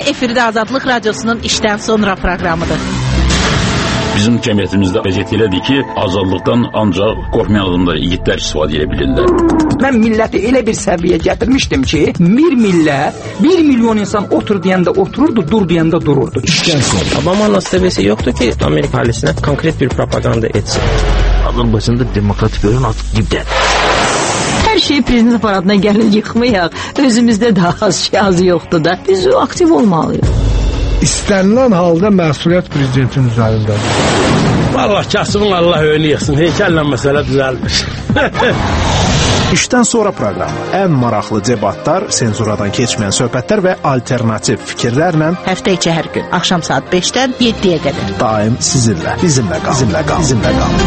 efirdə Azadlıq Radiosunun işdən sonra proqramıdır. Bizim cəmiyyətimizdə vəziyyət elədir ki, azadlıqdan ancaq qorxmayan adamlar, yiğitlər istifadə edə bilirlər. Mən milləti elə bir səviyyə gətirmişdim ki, bir millət, 1 milyon insan otur deyəndə otururdu, dur deyəndə dururdu. İşdən sonra. Obama'nın seviyesi yoktu ki Amerika ailesine konkret bir propaganda etsin. Azərbaycanda demokratik görün artıq dibdədir. Hər şey prezident aparatına gəlir yıxmayaq. Özümüzdə daha az yoxdur da. Biz aktiv olmalıyıq. İstənilən halda məsuliyyət prezidentin üzərindədir. Vallahi kasımın Allah önü yıxsın. Heykəllə məsələ düzəlmiş. İşdən sonra proqramı. Ən maraqlı debatlar, senzuradan keçməyən söhbətlər və alternativ fikirlərlə Həftə içi hər gün axşam saat 5-dən 7-yə qədər. Daim sizinlə. Bizimlə qalın.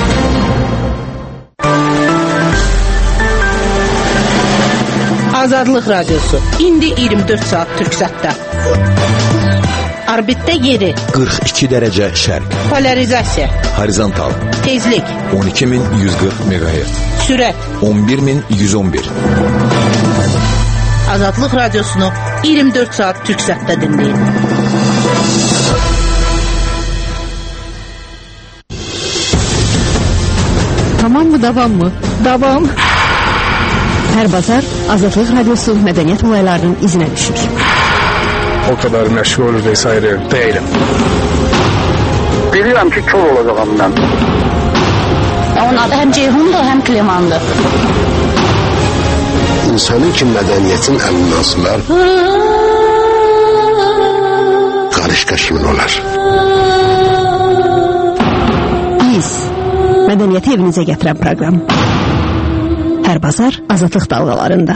Azadlıq Radiosu. İndi 24 saat Türksatda. Orbitdə yeri 42 dərəcə şərq. Polarizasiya. Horizontal. Tezlik 12140 MHz. Sürət 11111. Azadlıq Radiosunu 24 saat Türksatda dinləyin. Tamam mı, davam mı? Davam. Hər bazar Azadlıq Radiosu mədəniyyət olaylarının izinə düşür. O kadar məşğul vesaire değilim. Bilirəm ki, kör olacağım mən. Onun adı həm Ceyhundur, həm Klemandır. İnsanın ki, mədəniyyətin əlindən asılar, qarışqa kimin olar? Biz, mədəniyyəti evinizə gətirən proqram. Hər bazar Azadlıq dalğalarında.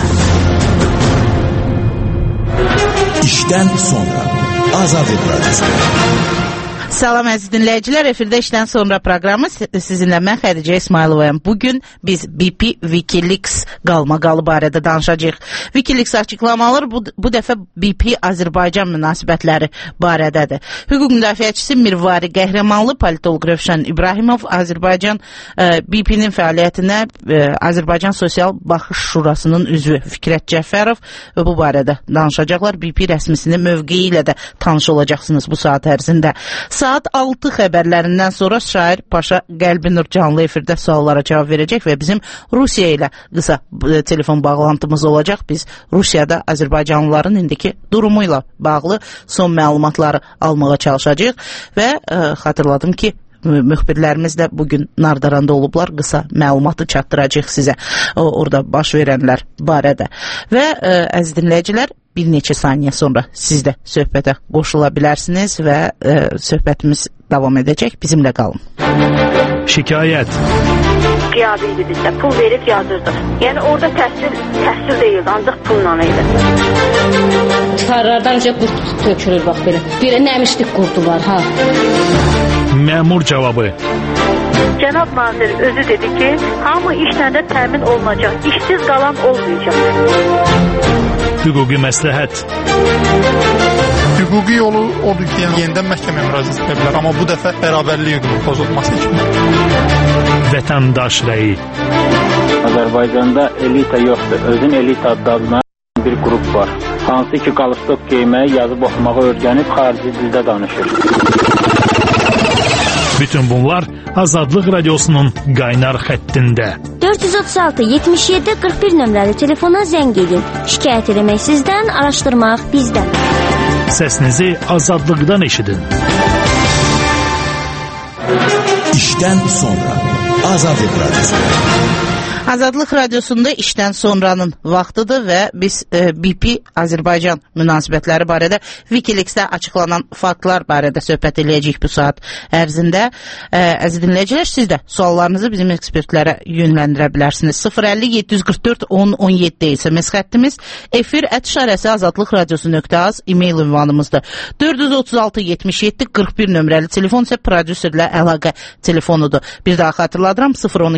İşdən sonra Azadlıq Radiosu. Salam əziz dinləyicilər, efirdə işdən sonra proqramı sizinlə mən Xədicə İsmayılovayam. Bugün biz BP Wikileaks qalmaqalı barədə danışacağıq. Wikileaks açıqlamaları bu dəfə BP Azərbaycan münasibətləri barədədir. Hüquq müdafiəçisi Mirvari Qəhrəmanlı, politolog Rövşən İbrahimov Azərbaycan BP-nin fəaliyyətinə Azərbaycan Sosial Baxış Şurasının üzvü Fikrət Cəfərov bu barədə danışacaqlar. BP rəsmisinin mövqeyi ilə də tanış olacaqsınız bu saat ərzində. Saat 6 xəbərlərindən sonra şair Paşa Qəlbinur canlı efirdə suallara cavab verəcək və bizim Rusiya ilə qısa telefon bağlantımız olacaq. Biz Rusiyada Azərbaycanlıların indiki durumu ilə bağlı son məlumatları almağa çalışacağıq və xatırladım ki, müxbirlərimiz də bugün Nardaranda olublar, qısa məlumatı çatdıracaq sizə orada baş verənlər barədə. Və əziz dinləyicilər, bir neçə saniyə sonra siz də söhbətə qoşula bilərsiniz və söhbətimiz davam edəcək. Bizimlə qalın. Şikayət. Qiyabiydi bizdə. Pul verib yazırdıq. Yəni orada təhsil deyildi, ancaq pulla idi. Çıxarlardan önce qurt tökülür, bax belə. Bir nəmişlik qurdu var, ha. Məmur cavabı. Cənab nazir özü dedi ki, hamı işlə də təmin olunacaq. İşsiz qalan olmayacaq. Hüquqi məsləhət. Hüquqi yolu odur ki, yenidən məhkəməyə müraciət edə bilər, amma bu dəfə bərabərlik hüququnun pozulması üçün. Vətəndaş rəyi. Azərbaycanda elita yoxdur. Özün elita adlanan bir qrup var. Hansı ki, qalstok geyməyi, yazıb oxumağı öyrənib xarici dildə danışır. Bütün bunlar Azadlıq Radiosunun qaynar xəttində. 436 77 41 nömrəli telefona zəng edin. Şikayət etmək sizdən, araşdırmaq bizdən. Səsinizi azadlıqdan eşidin. İşdən sonra Azadlıq Radiosu. Azadlıq Radiosunda işdən sonranın vaxtıdır və biz BP Azərbaycan münasibətləri barədə Wikileaksdə açıqlanan faktlar barədə söhbət eləyəcəyik bu saat ərzində. Əziz dinləyicilər, siz də suallarınızı bizim ekspertlərə yönləndirə bilərsiniz. 050-744-10-17 SMS xəttimiz, efir@azadlıqradiosu.az e-mail ünvanımızdır. 436-77-41 nömrəli telefon isə prodüserlə əlaqə telefonudur. Bir daha xatırladıram,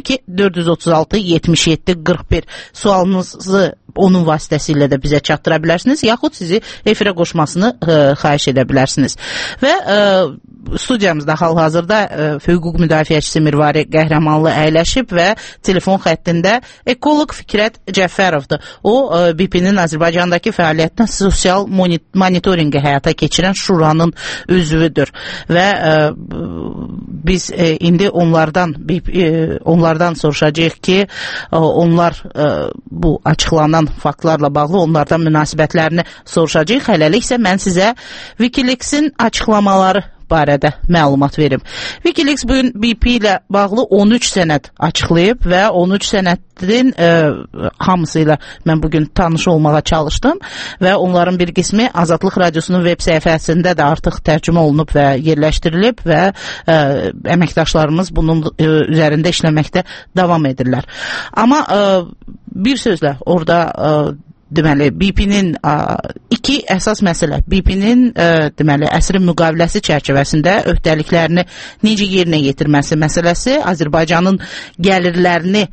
012-436-77-41 sualınızı onun vasitəsilə də bizə çatdıra bilərsiniz, yaxud sizi efirə qoşmasını xahiş edə bilərsiniz. Və studiyamızda hal-hazırda hüquq müdafiəçisi Mirvari Qəhrəmanlı əyləşib və telefon xəttində ekoloq Fikrət Cəfərovdur. O, BP-nin Azərbaycandakı fəaliyyətinə sosial monitorinqi həyata keçirən şuranın üzvüdür və biz indi onlardan soruşacağıq ki, onlar bu açıqlanan faktlarla bağlı onlardan münasibətlərini soruşacağıq. Hələlik isə mən sizə Wikileaks-in açıqlamaları barədə məlumat verim. Wikileaks bugün BP ilə bağlı 13 sənəd açıqlayıb və 13 sənədin hamısı ilə mən bugün tanış olmağa çalışdım və onların bir qismi Azadlıq Radiosunun web səhifəsində də artıq tərcümə olunub və yerləşdirilib və əməkdaşlarımız bunun üzərində işləməkdə davam edirlər. Amma bir sözlə orada deməli, BP-nin iki əsas məsələ, BP-nin deməli, əsrin müqaviləsi çərçivəsində öhdəliklərini necə yerinə yetirməsi məsələsi, Azərbaycanın gəlirlərini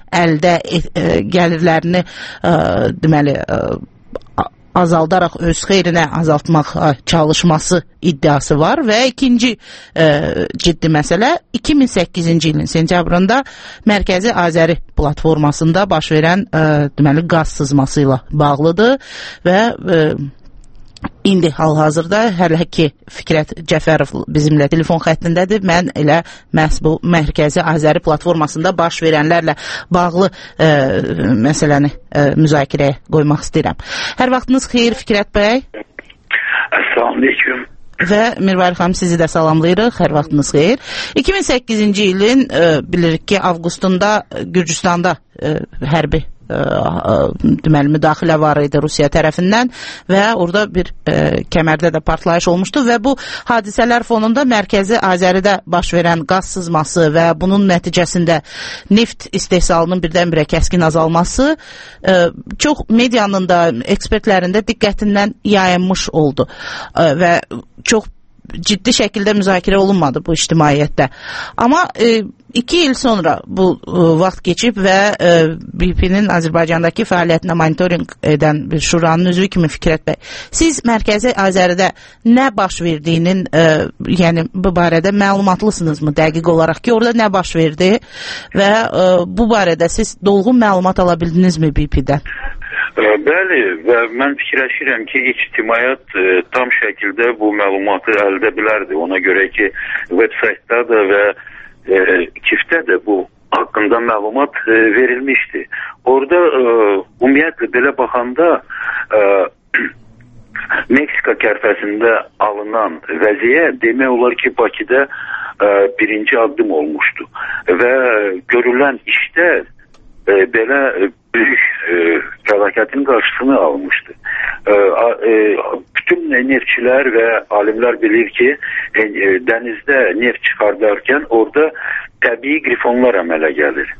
deməli, azaldaraq öz xeyrinə azaltmaq çalışması iddiası var və ikinci ciddi məsələ 2008-ci ilin sentyabrında Mərkəzi Azəri platformasında baş verən deməli qaz sızması ilə bağlıdır və İndi hal-hazırda hələ ki Fikrət Cəfərov bizimlə telefon xəttindədir. Mən elə məhz bu Mərkəzi Azəri platformasında baş verənlərlə bağlı məsələni müzakirəyə qoymaq istəyirəm. Hər vaxtınız xeyir Fikrət bəy. Əssalamünaleyküm. Və Mirvari xanım sizi də salamlayırıq. Hər vaxtınız xeyir. 2008-ci ilin bilirik ki avqustunda Gürcüstanda hərbi deməli müdaxilə var idi Rusiya tərəfindən və orada bir kəmərdə də partlayış olmuşdu və bu hadisələr fonunda Mərkəzi Azəridə baş verən qaz sızması və bunun nəticəsində neft istehsalının birdən-birə kəskin azalması çox medianın da ekspertlərin də diqqətindən yayınmış oldu və çox ciddi şəkildə müzakirə olunmadı bu ictimaiyyətdə. Amma 2 il sonra bu vaxt keçib və BP-nin Azərbaycandakı fəaliyyətinə monitorinq edən bir şuranın üzvü kimi Fikrət bəy, siz Mərkəzi Azəridə nə baş verdiyinin yəni bu barədə məlumatlısınızmı dəqiq olaraq ki, orada nə baş verdi və bu barədə siz dolğun məlumat ala bildinizmi BP-dən? Bəli, və mən fikirləşirəm ki, ictimaiyyət tam şəkildə bu məlumatı əldə bilərdi. Ona görə ki, veb-saytda da və KİF-də də bu haqqında məlumat verilmişdi. Orada ümumiyyətlə belə baxanda Meksika körfəzində alınan vəziyyət demək olar ki, Bakıda birinci addım olmuşdu və görülən işdə belə böyük fəlakətin qarşısını almışdı. Bütün neftçilər və alimlər bilir ki, dənizdə neft çıxardarkən orada təbii qrifonlar əmələ gəlir.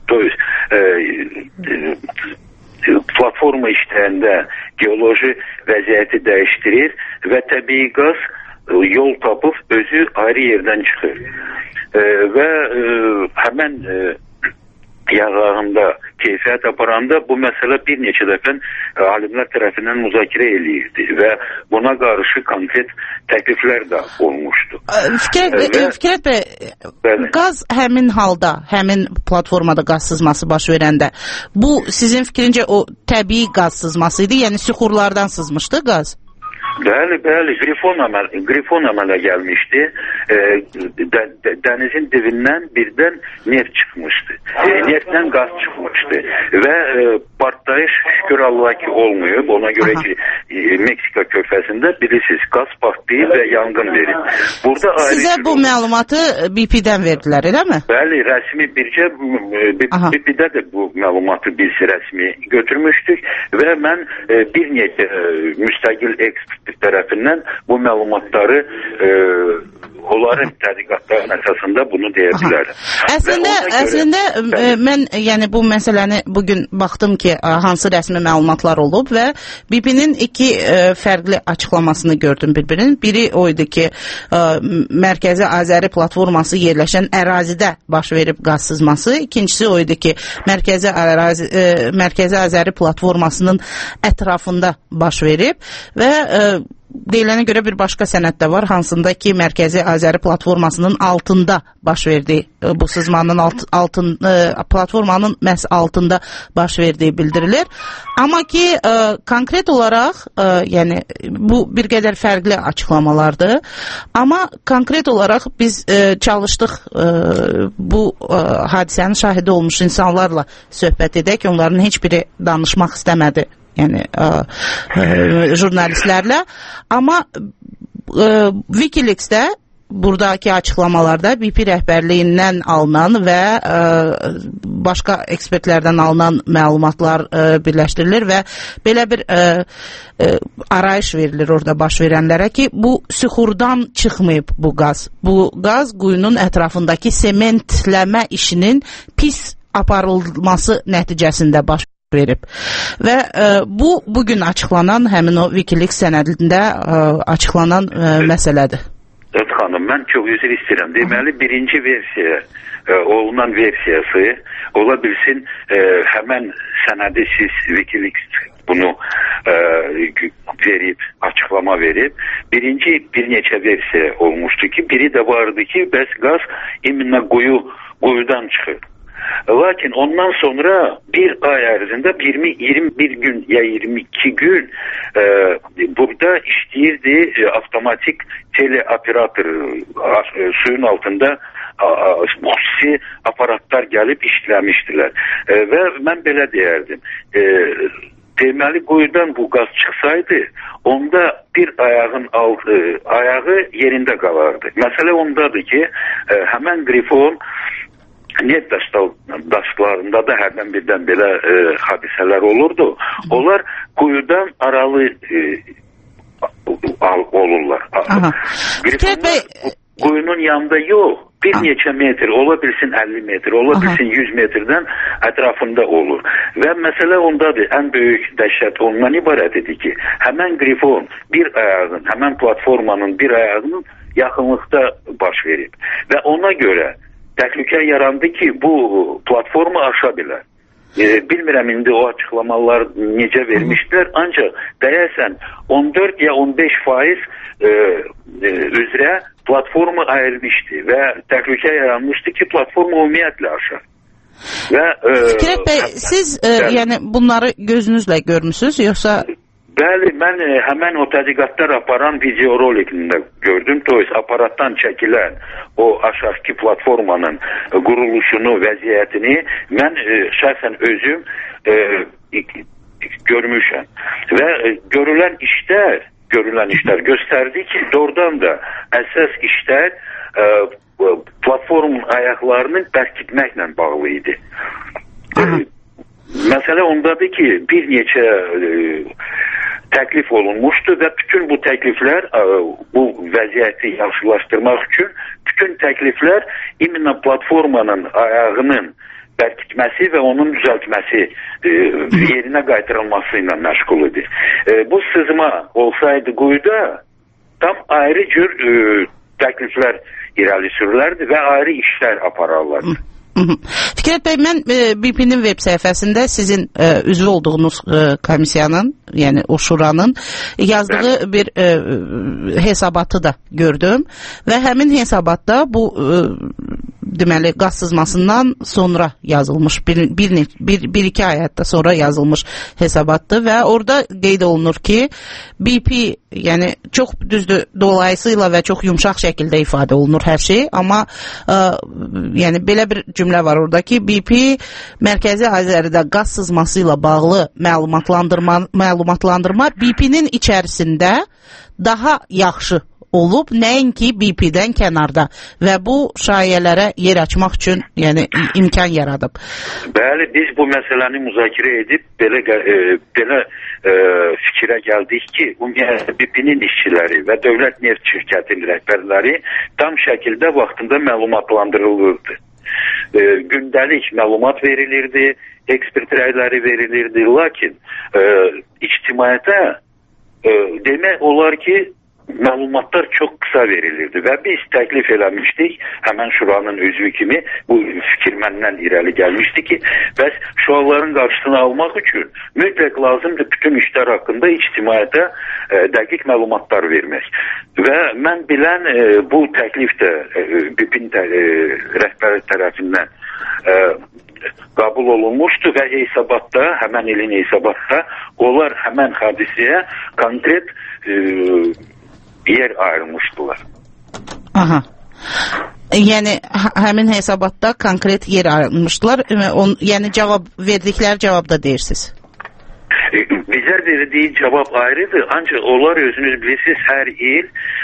Platforma işləyəndə geoloji vəziyyəti dəyişdirir və təbii qaz yol tapıb özü ayrı yerdən çıxır. Və həmən yararında keyfiyyət aparanda bu məsələ bir neçə dəfə alimlər tərəfindən müzakirə eləyirdi və buna qarşı konkret təkliflər də olmuşdu. Fikrət bəy, qaz həmin halda, həmin platformada qaz sızması baş verəndə, bu sizin fikrincə o təbii qaz sızması idi, yəni süxurlardan sızmışdı qaz? Bəli, qrifon əmələ gəlmişdi. Dənizin dibindən birdən neft çıxmışdı. Neftdən qaz çıxmışdı və partlayış şükür Allah ki olmayıb. Ona görə ki Meksika körfəzində bilirsiniz qaz partlayıb və yanğın verir. Sizə bu məlumatı BP-dən verdilər, eləmi? Bəli, rəsmi bircə BP-də də bu məlumatı biz rəsmi götürmüşdük və mən bir neçə müstəqil ekspert tərəfindən bu məlumatları onların tədqiqatlarının əsasında bunu deyə bilərəm. Əslində mən yəni bu məsələni bugün baxdım ki, hansı rəsmi məlumatlar olub və BP-nin iki fərqli açıqlamasını gördüm bir-birinin. Biri o idi ki, Mərkəzi Azəri platforması yerləşən ərazidə baş verib qaz sızması. İkincisi o idi ki, Mərkəzi Azəri platformasının ətrafında baş verib və deyilənə görə bir başqa sənəd də var, hansında ki, Mərkəzi Azəri platformasının altında baş verdiyi, bu sızmanın platformanın məhz altında baş verdiyi bildirilir. Amma ki, konkret olaraq, yəni, bu bir qədər fərqli açıqlamalardır. Amma konkret olaraq biz çalışdıq bu hadisənin şahidi olmuş insanlarla söhbət edək, onların heç biri danışmaq istəmədi. Yəni jurnalistlərlə, amma Wikileaks-də buradakı açıqlamalarda BP rəhbərliyindən alınan və başqa ekspertlərdən alınan məlumatlar birləşdirilir və belə bir arayış verilir orada baş verənlərə ki, bu süxurdan çıxmayıb bu qaz. Bu qaz quyunun ətrafındakı sementləmə işinin pis aparılması nəticəsində baş verib. Və bu bugün açıqlanan həmin o Wikileaks sənədində açıqlanan məsələdir. Evet xanım, mən çox üzr istəyirəm. Deməli, birinci versiya, olunan versiyası ola bilsin, həmən sənədi siz Wikileaks bunu verib, açıqlama verib. Birinci bir neçə versiya olmuşdu ki, biri də vardı ki, bəs qaz iminə quyudan çıxır. Lakin ondan sonra bir ay ərzində 21 gün ya 22 gün burada işləyirdi avtomatik teleoperator, suyun altında xüsusi aparatlar gəlib işləmişdilər. Və mən belə deyərdim, deməli quyudan bu qaz çıxsaydı, onda bir ayağı yerində qalardı. Məsələ ondadır ki, həmən qrifon neft daşlarında da hərdən birdən belə hadisələr olurdu. Onlar quyudan aralı olurlar. Qrifonlar quyunun yanında yox, bir neçə metr, ola bilsin 50 metr, ola bilsin 100 metrdən ətrafında olur. Və məsələ ondadır, ən böyük dəhşət ondan ibarət edir ki, həmən qrifon bir ayağın, həmən platformanın bir ayağının yaxınlıqda baş verib. Və ona görə təhlükə yarandı ki, bu platforma aşa bilər. Bilmirəm indi o açıqlamalar necə vermişdilər, ancaq deyəsən 14 ya 15% üzrə platforma ayrılmışdı və təhlükə yaranmışdı ki, platforma ümumiyyətlə aşa. Fikrət bəy, siz yəni bunları gözünüzlə görmüsünüz, yoxsa... Bəli, mən həmən o tədqiqatlar aparan videorolikində gördüm. Toys aparatdan çəkilən o aşağıki platformanın quruluşunu, vəziyyətini mən şəxsən özüm görmüşəm. Və görülən işlər göstərdi ki, doğrudan da əsas işlər platformun ayaqlarını bərkitməklə bağlı idi. Məsələ ondadır ki, bir neçə təklif olunmuşdu və bütün bu təkliflər, bu vəziyyəti yaxşılaşdırmaq üçün bütün təkliflər iminə platformanın ayağının bərkitməsi və onun düzəltməsi, yerinə qaytarılması ilə məşğul idi. Bu sızma olsaydı quyuda tam ayrı cür təkliflər irəli sürülərdi və ayrı işlər apararlardı. Fikrət bəy, mən BP-nin web səhifəsində sizin üzvü olduğunuz komissiyanın, yəni o şuranın yazdığı bir hesabatı da gördüm və həmin hesabatda bu deməli qaz sızmasından sonra yazılmış, bir-iki ay hətta sonra yazılmış hesabatdır və orada qeyd olunur ki, BP, yəni çox düzdür, dolayısıyla və çox yumşaq şəkildə ifadə olunur hər şey, amma yəni belə bir cümlə var orada ki, BP Mərkəzi Azəridə qaz sızması ilə bağlı məlumatlandırma BP-nin içərisində daha yaxşı olub, nəinki BP-dən kənarda və bu şayələrə yer açmaq üçün yəni imkan yaradıb. Bəli, biz bu məsələni müzakirə edib belə fikrə gəldik ki, BP-nin işçiləri və Dövlət Neft Şirkətinin rəhbərləri tam şəkildə vaxtında məlumatlandırılırdı. Gündəlik məlumat verilirdi, ekspert rəyləri verilirdi, lakin ictimaiyyətə demək olar ki, məlumatlar çox qısa verilirdi və biz təklif eləmişdik, həmən şuranın üzvü kimi bu fikir məndən irəli gəlmişdi ki, bəs sualların qarşısını almaq üçün mütləq lazımdır bütün işlər haqqında ictimaiyyətə dəqiq məlumatlar vermək. Və mən bilən bu təklif də BIP-in rəhbəri tərəfindən qəbul olunmuşdu və hesabatda, həmən ilin hesabatda onlar həmən hadisəyə konkret yer ayrılmışdılar. Aha. Yəni həmin hesabatda konkret yer ayrılmışdılar. Yəni cavab verdikləri cavabda deyirsiniz. Bizə verdiyi cavab ayrıdır. Ancaq onlar özünüz bilirsiniz hər il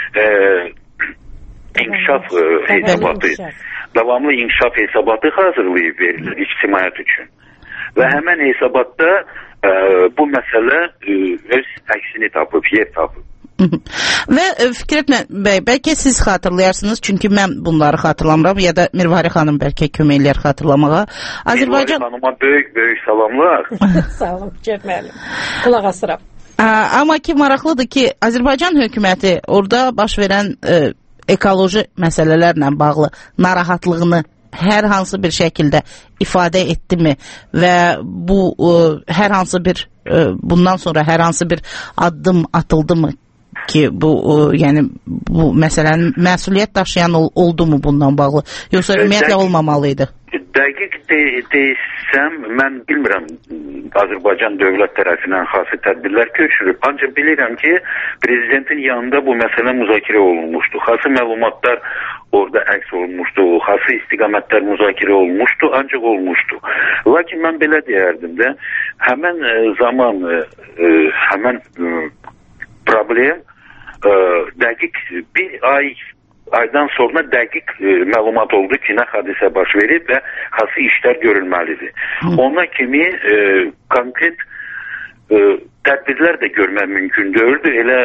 inkişaf hesabatı, davamlı inkişaf hesabatı hazırlayıb verilir ictimaiyyət üçün. Və həmən hesabatda bu məsələ öz əksini tapıb, yer tapıb. Və Fikrət bəy, bəlkə siz xatırlayarsınız, çünki mən bunları xatırlamıram, ya da Mirvari xanım bəlkə kömək eləyər xatırlamağa. Mirvari xanıma böyük salamlar. Sağ olun, müəllim. Qulaq asıram. Amma ki, maraqlıdır ki, Azərbaycan hökuməti orada baş verən ekoloji məsələlərlə bağlı narahatlığını hər hansı bir şəkildə ifadə etdimi və bu hər hansı bir bundan sonra hər hansı bir addım atıldımı ki, bu yəni bu məsələnin məsuliyyət daşıyan oldu mu bundan bağlı, yoxsa ümumiyyətlə olmamalıydı? Dəqiq desəm, mən bilmirəm Azərbaycan dövlət tərəfindən xasi tədbirlər köçürüb. Ancaq bilirəm ki, prezidentin yanında bu məsələ müzakirə olunmuşdu. Xasi məlumatlar orada əks olunmuşdu, xasi istiqamətlər müzakirə olunmuşdu, ancaq olmuşdu. Lakin mən belə deyərdim də, həmən zaman, həmən problem dəqiq bir aydan sonra dəqiq məlumat oldu ki, nə hadisə baş verib və xasi işlər görülməlidir. Ona kimi konkret tədbirlər də görmək mümkün deyildi. Elə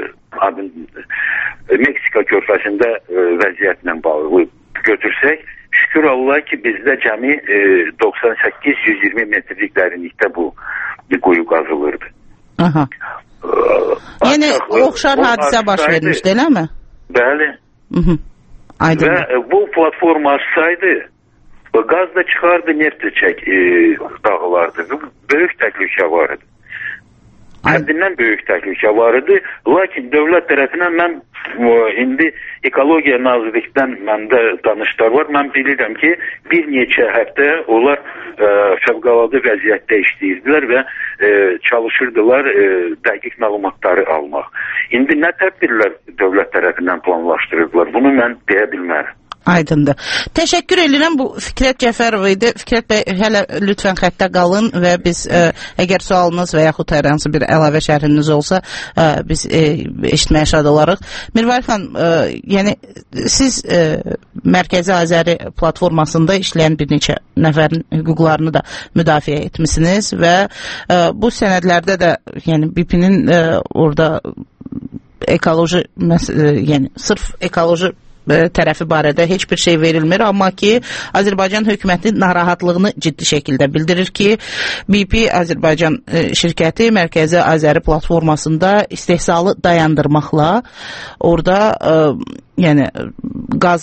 Meksika körfəzində vəziyyətlə bağlı götürsək, şükür Allah ki, bizdə cəmi 98-120 metrlik dərinlikdə bu quyu qazılırdı. Aha. Yəni oxşar hadisə baş vermişdi, eləmi? Bəli. Və bu platforma açsaydı, qaz da çıxardı, neft də dağılardı. Böyük təhlükə var idi. Həddindən böyük təhlükə var idi. Lakin dövlət tərəfindən mən indi Ekologiya Nazirlikdən məndə danışlar var. Mən bilirəm ki, bir neçə həftə onlar fəvqəladə vəziyyətdə işləyirdilər və çalışırdılar dəqiq məlumatları almaq. İndi nə tədbirlər dövlət tərəfindən planlaşdırırdılar? Bunu mən deyə bilmərəm. Aydındır. Təşəkkür edirəm. Bu Fikrət Cəfərov idi. Fikrət bəy, hələ lütfən xəttə qalın və biz əgər sualınız və yaxud hər hansı bir əlavə şərhiniz olsa, biz eşitməyə şad olarıq. Mirvari xan, yəni siz Mərkəzi Azəri platformasında işləyən bir neçə nəfərin hüquqlarını da müdafiə etmisiniz və bu sənədlərdə də yəni BIP-nin orada ekoloji, yəni sırf ekoloji tərəfi barədə heç bir şey verilmir, amma ki Azərbaycan hökuməti narahatlığını ciddi şəkildə bildirir ki, BP Azərbaycan şirkəti Mərkəzi Azəri platformasında istehsalı dayandırmaqla orada yəni qaz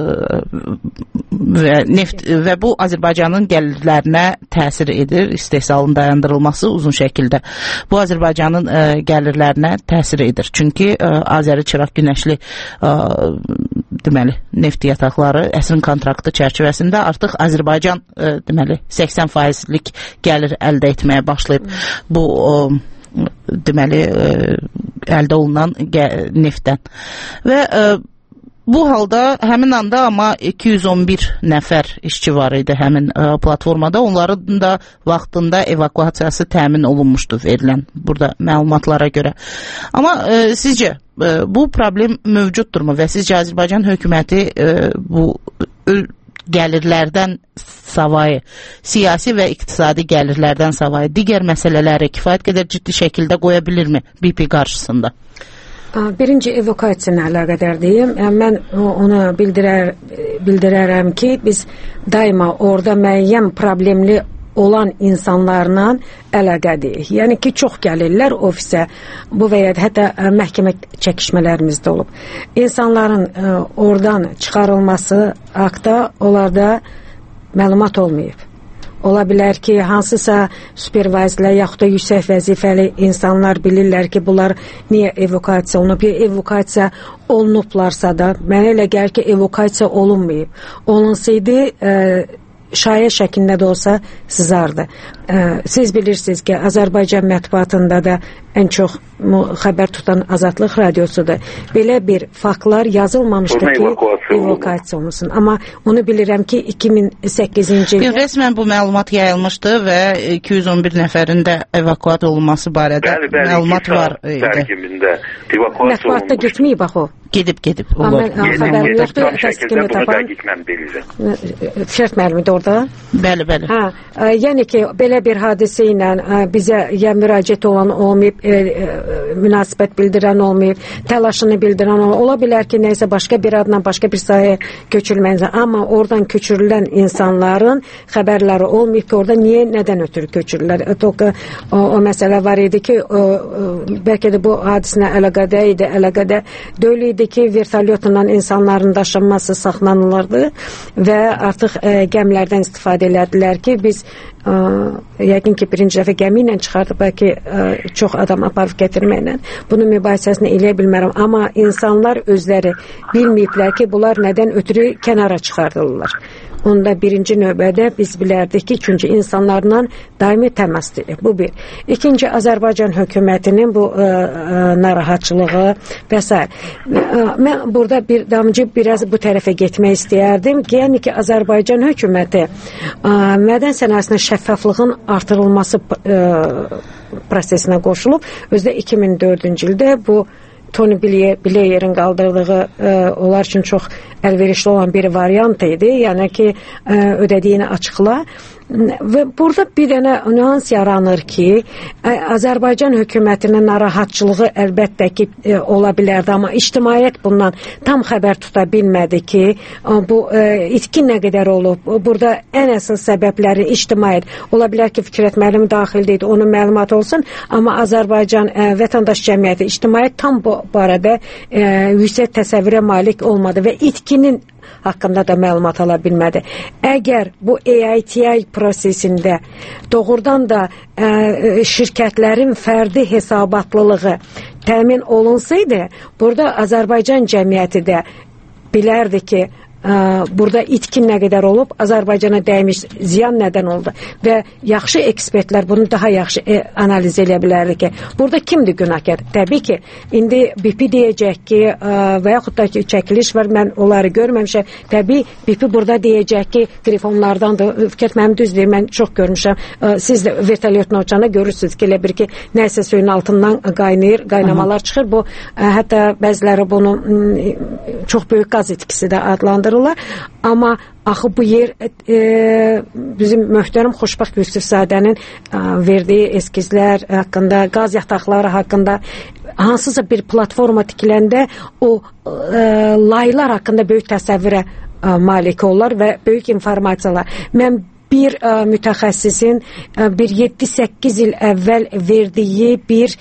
və neft və bu Azərbaycanın gəlirlərinə təsir edir. İstehsalın dayandırılması uzun şəkildə bu Azərbaycanın gəlirlərinə təsir edir. Çünki Azəri Çıraq Günəşli deməli neft yataqları əsrin kontraktı çərçivəsində artıq Azərbaycan deməli 80%lik gəlir əldə etməyə başlayıb. Bu deməli əldə olunan neftdən və bu halda həmin anda amma 211 nəfər işçi var idi həmin platformada. Onların da vaxtında evakuasiyası təmin olunmuşdu verilən burada məlumatlara görə. Amma sizcə bu problem mövcuddurmu və sizcə Azərbaycan hökuməti bu gəlirlərdən savayı, siyasi və iqtisadi gəlirlərdən savayı digər məsələləri kifayət qədər ciddi şəkildə qoya bilirmi BP qarşısında? Birinci evakuasiya ilə əlaqədar deyim. Mən ona bildirərəm ki, biz daima orada müəyyən problemli olan insanlarla əlaqədir. Yəni ki, çox gəlirlər ofisə, bu və ya hətta məhkəmə çəkişmələrimizdə olub. İnsanların oradan çıxarılması haqda onlarda məlumat olmayıb. Ola bilər ki, hansısa supervizorlar yaxud da yüksək vəzifəli insanlar bilirlər ki, bunlar niyə evokasiya olunub, ya evokasiya olunublarsa da, mənə elə gəlir ki, evokasiya olunmayıb. Olunsaydı, şayə şəklində də olsa sızardı. Siz bilirsiniz ki, Azərbaycan mətbuatında da ən çox xəbər tutan Azadlıq radiosudur. Belə bir faktlar yazılmamışdır ki, evokasiya olunsun. Amma onu bilirəm ki, 2008-ci ildə... Rəsmən bu məlumat yayılmışdı və 211 nəfərin də evakuat olunması barədə məlumat var idi. Tərkibində evakuasiya olunmuş. Mətbuatda getməyib bax o. Gedib. Xəbərim yoxdur. Şəkildə bunu dəqiq mən bilirəm. Fikrət müəllimidir orada? Bəli. Yəni ki, belə bir hadisə ilə bizə ya müraciət olan olmayıb, münasibət bildirən olmayıb, təlaşını bildirən olmayıb. Ola bilər ki, neysə başqa bir adla, başqa bir sahəyə köçürülməyəcək. Amma oradan köçürülən insanların xəbərləri olmayıb ki, orada niyə, nədən ötürü köçürürlər? O məsələ var idi ki, bəlkə də bu hadisinə əlaqədə deyil idi ki, vertolyotla insanların daşınması saxlanılırdı və artıq gəmilərdən istifadə elədilər ki, biz yəqin ki, birinci dəfə gəmi ilə çıxardıq, bəlkə çox adam aparıb gətirməklə. Bunun mübahisəsini eləyə bilmərəm. Amma insanlar özləri bilməyiblər ki, bunlar nədən ötürü kənara çıxardılırlar. Onda birinci növbədə biz bilərdik ki, çünki insanlarla daimi təmasdır. Bu bir. İkinci, Azərbaycan hökumətinin bu narahatçılığı və s. Mən burada bir damcı biraz bu tərəfə getmək istəyərdim. Yəni ki, Azərbaycan hökuməti mədən sənayesinin şəffaflığın artırılması prosesinə qoşulub. Özdə 2004-cü ildə bu Tony Blairin qaldırdığı onlar üçün çox əlverişli olan bir variant idi. Yəni ki, ödədiyini açıqla. Və burada bir dənə nüans yaranır ki, Azərbaycan hökumətinin narahatçılığı əlbəttə ki, ola bilərdi, amma ictimaiyyət bundan tam xəbər tuta bilmədi ki, bu itkin nə qədər olub. Burada ən əsas səbəbləri ictimaiyyət, ola bilər ki, Fikrət müəllimi daxildə idi, onun məlumat olsun, amma Azərbaycan vətəndaş cəmiyyəti, ictimaiyyət tam bu barədə yüksək təsəvvürə malik olmadı və itkinin haqqında da məlumat ala bilmədi. Əgər bu AITI prosesində doğrudan da şirkətlərin fərdi hesabatlılığı təmin olunsaydı, burada Azərbaycan cəmiyyəti də bilərdi ki, burada itkin nə qədər olub, Azərbaycana dəymiş ziyan nədən oldu və yaxşı ekspertlər bunu daha yaxşı analiz edə bilərdi ki, burada kimdir günahkar? Təbii ki, indi BP deyəcək ki, və yaxud da ki, çəkiliş var, mən onları görməmişəm. Təbii BP burada deyəcək ki, telefonlardan da, Fikrət mənim düz deyir, mən çox görmüşəm. Siz də vertolyotla uçanda görürsünüz ki, elə bir ki, nəsə suyun altından qaynayır, qaynamalar çıxır. Bu, hətta bəziləri bunu çox böyük qaz itkisi də adlandırır. Amma axı bu yer bizim möhtərəm Xoşbəxt Yusifzadənin verdiyi eskizlər haqqında, qaz yataqları haqqında hansısa bir platforma tikiləndə o laylar haqqında böyük təsəvvürə malik olurlar və böyük informasiyalar. Mən bir mütəxəssisin bir 7-8 il əvvəl verdiyi bir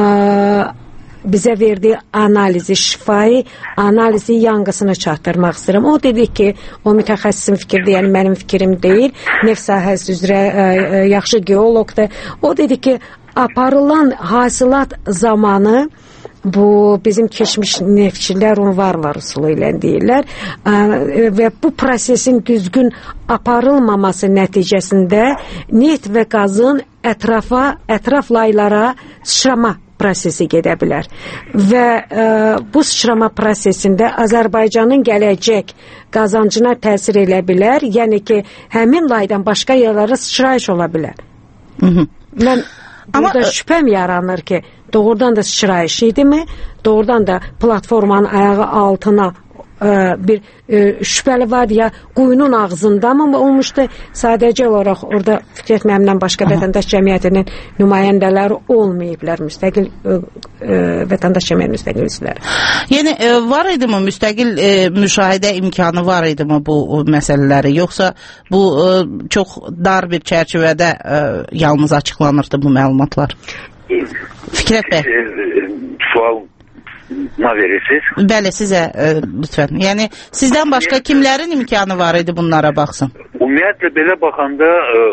bizə verdiyi analizi, şifai analizi yanğısını çatdırmaq istəyirəm. O dedi ki, o mütəxəssisin fikirdir, yəni mənim fikrim deyil, neft sahəsi üzrə yaxşı geoloqdur. O dedi ki, aparılan hasilat zamanı bu bizim keçmiş neftçilər onu var usulu ilə deyirlər və bu prosesin düzgün aparılmaması nəticəsində neft və qazın ətraf laylara sıçrama prosesi gedə bilər. Və bu sıçrama prosesində Azərbaycanın gələcək qazancına təsir elə bilər. Yəni ki, həmin laydan başqa yerlərə sıçrayış ola bilər. Mən burada şübhəm yaranır ki, doğrudan da sıçrayış idimi? Doğrudan da platformanın ayağı altına bir şübhəli var ya quyunun ağzında mı olmuşdu? Sadəcə olaraq orada Fikrət müəllimdən başqa vətəndaş cəmiyyətinin nümayəndələri olmayıblar, müstəqil vətəndaş cəmiyyət müstəqil üzvləri. Yəni var idimi müstəqil müşahidə imkanı var idimi bu məsələləri, yoxsa bu çox dar bir çərçivədə yalnız açıqlanırdı bu məlumatlar? Fikrət bəy. Sualına verirsiniz. Bəli, sizə lütfən. Yəni sizdən başqa kimlərin imkanı var idi bunlara baxsın? Ümumiyyətlə belə baxanda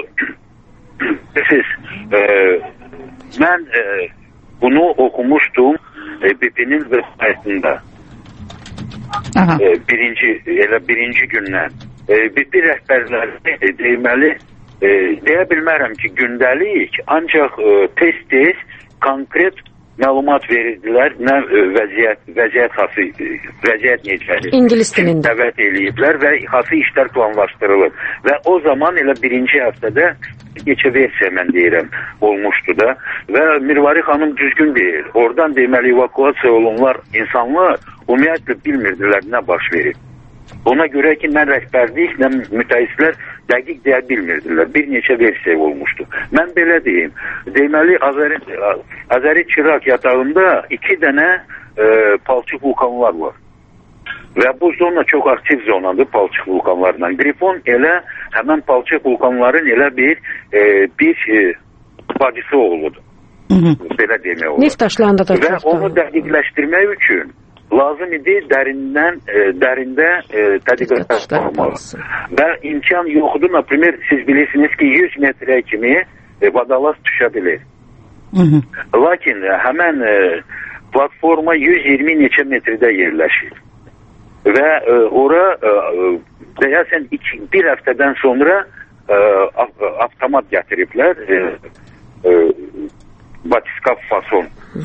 siz mən bunu oxumuşdum BP-nin vəsayətində. Birinci gündən. BP rəhbərləri deməli deyə bilmərəm ki, gündəlik ancaq tez-tez konkret məlumat verirdilər, nə vəziyyət xası, vəziyyət necədir? İngilis dilində. Dəvət eləyiblər və xası işlər planlaşdırılır. Və o zaman elə birinci həftədə geçə versiya mən deyirəm, olmuşdu da. Və Mirvari xanım düzgün deyir. Oradan deməli evakuasiya olunlar insanlar ümumiyyətlə bilmirdilər nə baş verir. Ona görə ki, nə rəhbərlik, nə mütəessislər dəqiq deyə bilmirdilər. Bir neçə versiya olmuşdu. Mən belə deyim, deməli Azəri Çıraq yatağında 2 dənə palçıq vulkanlar var. Və bu zona çox aktiv zonadır palçıq vulkanlarla. Grifon elə həmən palçıq vulkanların elə bir bacısı oğludur. Belə demək olur. Neft daşlarında da və onu dəqiqləşdirmək üçün lazım idi dərində tədqiqat olmalı. Və imkan yoxdur. Например, siz bilirsiniz ki 100 metrə kimi vadalaz düşə bilir. Lakin həmən platforma 120 neçə metrdə yerləşir. Və ora deyəsən bir həftədən sonra avtomat gətiriblər. Batiskaf fason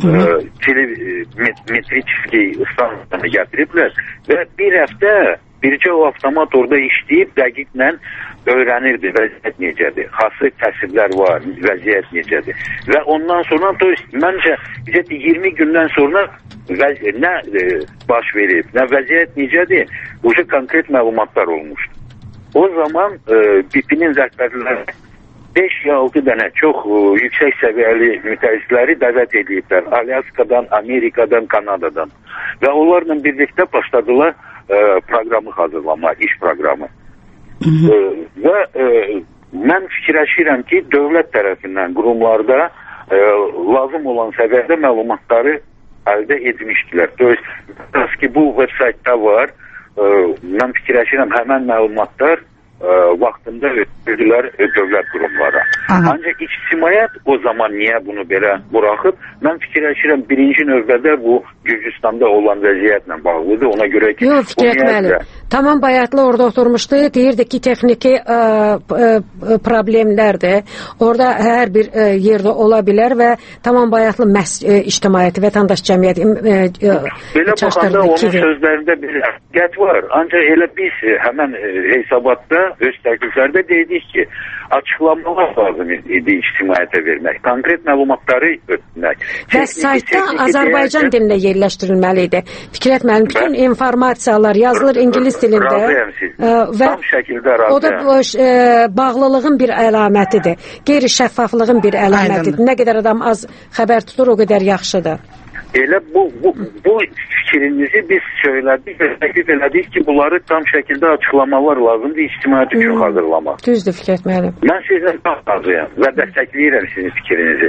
metriçki stansiyanı gətiriblər və bir həftə bircə o avtomat orada işləyib dəqiqlə öyrənirdi vəziyyət necədir, xası təsirlər var, vəziyyət necədir və ondan sonra məncə 20 gündən sonra nə baş verib, nə vəziyyət necədir, uca konkret məlumatlar olmuşdu. O zaman BP-nin rəhbərləri 5 ya 6 dənə çox yüksək səviyyəli mütəessisləri dəvət ediblər. Alyaskadan, Amerikadan, Kanadadan. Və onlarla birlikdə başladılar proqramı hazırlamaq, iş proqramı. Və mən fikirləşirəm ki, dövlət tərəfindən qurumlarda lazım olan səviyyədə məlumatları əldə etmişdilər. Biraz ki, bu vəbsaytda var, mən fikirləşirəm həmən məlumatlar vaxtında ötürdülər dövlət qurumlara. Ancaq ictimaiyyət o zaman niyə bunu belə buraxıb? Mən fikirləşirəm birinci növbədə bu Gürcüstanda olan vəziyyətlə bağlıdır. Ona görə ki... Yox, Fikrət müəllim. Tamam Bayatlı orada oturmuşdu. Deyirdi ki, texniki problemlərdir. Orada hər bir yerdə ola bilər və Tamam Bayatlı ictimaiyyəti, vətəndaş cəmiyyəti belə baxanda onun sözlərində bir həqiqət var. Ancaq elə biz həmən hesabatda öz təkliflərdə dedik ki, açıqlamalar lazım idi ictimaiyyətə vermək, konkret məlumatları ötmək. Və saytda Azərbaycan dilində yerləşdirilməli idi. Fikrət müəllim, bütün informasiyalar yazılır ingilis dilində. Və o da bağlılığın bir əlamətidir. Qeyri-şəffaflığın bir əlamətidir. Nə qədər adam az xəbər tutur, o qədər yaxşıdır. Elə bu fikrinizi biz söylədik və təklif elədik ki, bunları tam şəkildə açıqlamalar lazımdır, ictimaiyyət üçün hazırlamaq. Düzdür, Fikrət müəllim. Mən sizlə çox razıyam və dəstəkləyirəm sizin fikrinizi.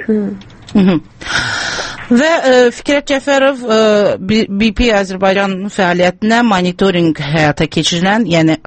Və Fikrət Cəfərov BP Azərbaycan fəaliyyətinə monitorinq həyata keçirilən, yəni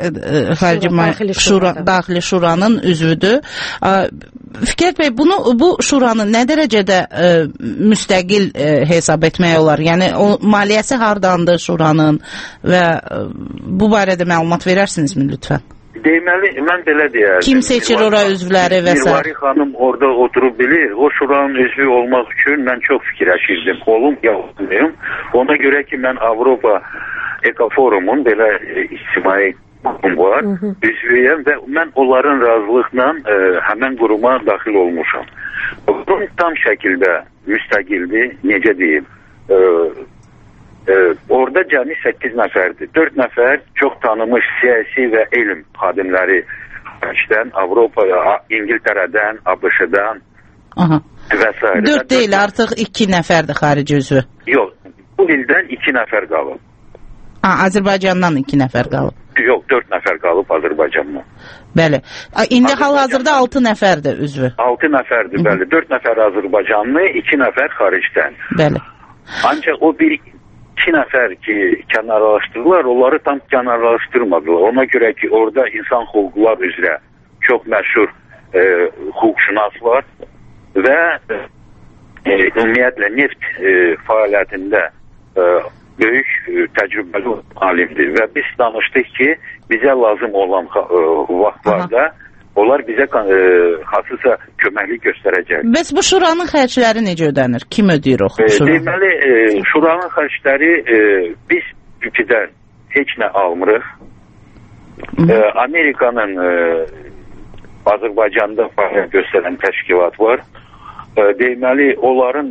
Daxili Şuranın üzvüdür. Fikrət bəy, bu şuranı nə dərəcədə müstəqil hesab etmək olar? Yəni o maliyyəsi hardandır şuranın və bu barədə məlumat verərsinizmi lütfən? Deməli, mən belə deyərdim. Kim seçir ora üzvləri və s. Mirvari xanım orada oturub bilir. O şuranın üzvü olmaq üçün mən çox fikirləşirdim. Olum ya olmayım. Ona görə ki, mən Avropa Ekoforumun belə ictimai qurum var, üzvüyəm və mən onların razılıqla həmən quruma daxil olmuşam. Qurum tam şəkildə müstəqildir, necə deyim, orada cəmi 8 nəfərdir. 4 nəfər çox tanınmış siyasi və elm xadimləri xaricdən, Avropaya, İngiltərədən, ABŞ-dan və s. 4 deyil, artıq 2 nəfərdir xarici üzvü. Yox, bu ildən 2 nəfər qalıb. Azərbaycandan 2 nəfər qalıb. Yox, 4 nəfər qalıb Azərbaycandan. Bəli. İndi hal-hazırda 6 nəfərdir üzvü. 6 nəfərdir, bəli. 4 nəfər Azərbaycanlı, 2 nəfər xaricdən. Bəli. Ancaq o 2 nəfər ki, kənarlaşdırdılar, onları tam kənarlaşdırmadılar. Ona görə ki, orada insan hüquqlar üzrə çox məşhur hüquqşünas var və ümumiyyətlə neft fəaliyyətində böyük təcrübəli alimdir və biz danışdıq ki, bizə lazım olan vaxtlarda onlar bizə hansısa köməklik göstərəcək. Bəs bu şuranın xərcləri necə ödənir? Kim ödəyir o şuranı? Deməli, şuranın xərcləri biz ülkədən heç nə almırıq. Amerikanın Azərbaycanda fəaliyyət göstərən təşkilat var. Deməli, onların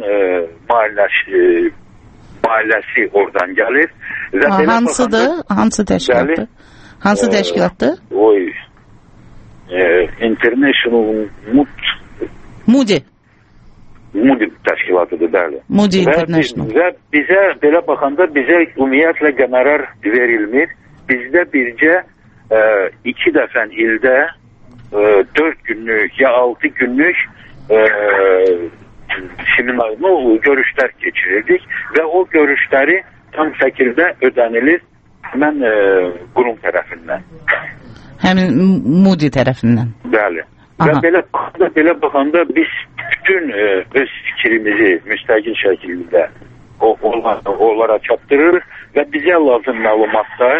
maliyyəsi oradan gəlir. Hansıdır? Hansı təşkilatdır? Hansı təşkilatdır? International Moody təşkilatıdır, bəli. Moody International. Və bizə, belə baxanda bizə ümumiyyətlə qənarar verilmir. Bizdə bircə 2 dəfə ildə 4 günlük ya 6 günlük görüşlər keçirirdik və o görüşləri tam şəkildə ödənilir həmən qurum tərəfindən. Həmin Moody tərəfindən. Bəli. Və belə baxanda biz bütün öz fikrimizi müstəqil şəkildə onlara çatdırırıq və bizə lazım məlumatlar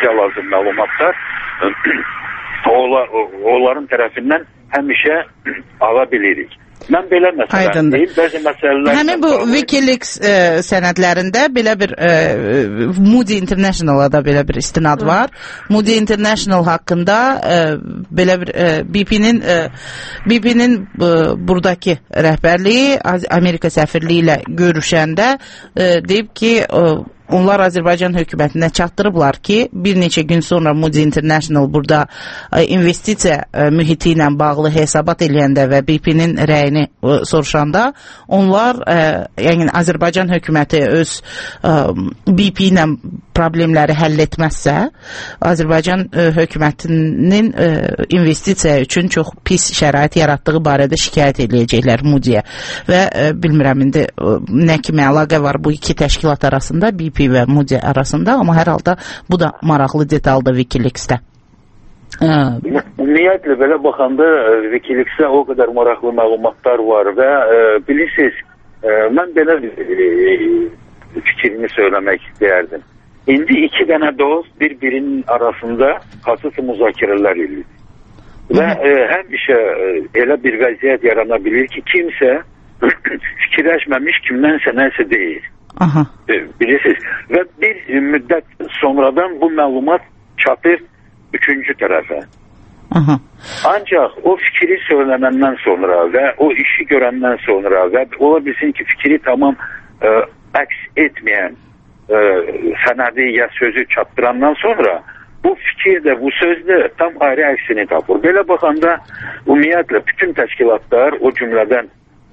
onların tərəfindən həmişə ala bilirik. Mən belə məsələn deyim, bəzi məsələlər... Həmin bu Wikileaks sənədlərində belə bir Moody International'a da belə bir istinad var. Moody International haqqında belə bir BP-nin buradakı rəhbərliyi Amerika səfirliyi ilə görüşəndə deyib ki, onlar Azərbaycan hökumətinə çatdırıblar ki, bir neçə gün sonra Moody International burada investisiya mühiti ilə bağlı hesabat eləyəndə və BP-nin rəyini soruşanda, onlar, yəni Azərbaycan hökuməti öz BP ilə problemləri həll etməzsə, Azərbaycan hökumətinin investisiya üçün çox pis şərait yaratdığı barədə şikayət eləyəcəklər Moody'yə. Və bilmirəm, indi nə kimi əlaqə var bu iki təşkilat arasında, BP və Moody arasında, amma hər halda bu da maraqlı detaldır Wikileaks-də. Ümumiyyətlə, belə baxanda Wikileaks-də o qədər maraqlı məlumatlar var və bilirsiniz, mən belə fikrimi söyləmək istəyərdim. İndi 2 dənə dost bir-birinin arasında hansısa müzakirələr edir. Və həmişə elə bir vəziyyət yarana bilir ki, kimsə fikirləşməmiş kimdənsə nəsə deyir. Bilirsiniz. Və bir müddət sonradan bu məlumat çatır 3-cü tərəfə. Ancaq o fikri söylənəndən sonra və o işi görəndən sonra və ola bilsin ki, fikri tamam əks etməyən sənədi ya sözü çatdırandan sonra bu fikir də, bu söz də tam ayrı əksini tapır. Belə baxanda ümumiyyətlə bütün təşkilatlar, o cümlədən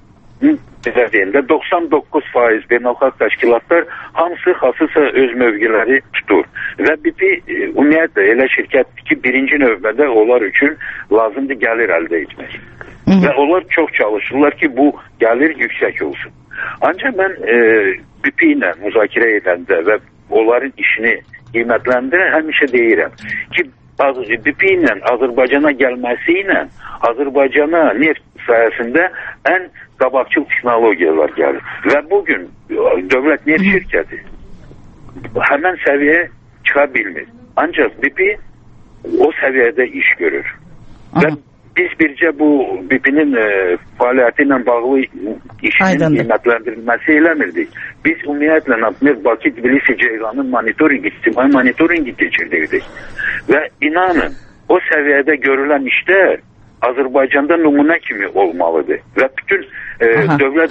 99% beynəlxalq təşkilatlar hamısı hansısa öz mövqeləri tutur. Və BP ümumiyyətlə elə şirkətdir ki, birinci növbədə onlar üçün lazımdır gəlir əldə etmək. Və onlar çox çalışırlar ki, bu gəlir yüksək olsun. Ancaq mən BP ilə müzakirə edəndə və onların işini qiymətləndirə həmişə deyirəm ki, BP ilə Azərbaycana gəlməsi ilə Azərbaycana neft sayəsində ən qabaqcıl texnologiyalar gəlir. Və bugün dövlət neft şirkəti həmən səviyyəyə çıxa bilmir. Ancaq BP o səviyyədə iş görür. Və biz bircə bu BP-nin fəaliyyəti ilə bağlı işinin qiymətləndirilməsi eləmirdik. Biz ümumiyyətlə Bakı, Tbilisi, Ceyhanın ictimai monitoringi keçirdirdik. Və inanın, o səviyyədə görülən işlər Azərbaycanda nümunə kimi olmalıdır. Və bütün dövlət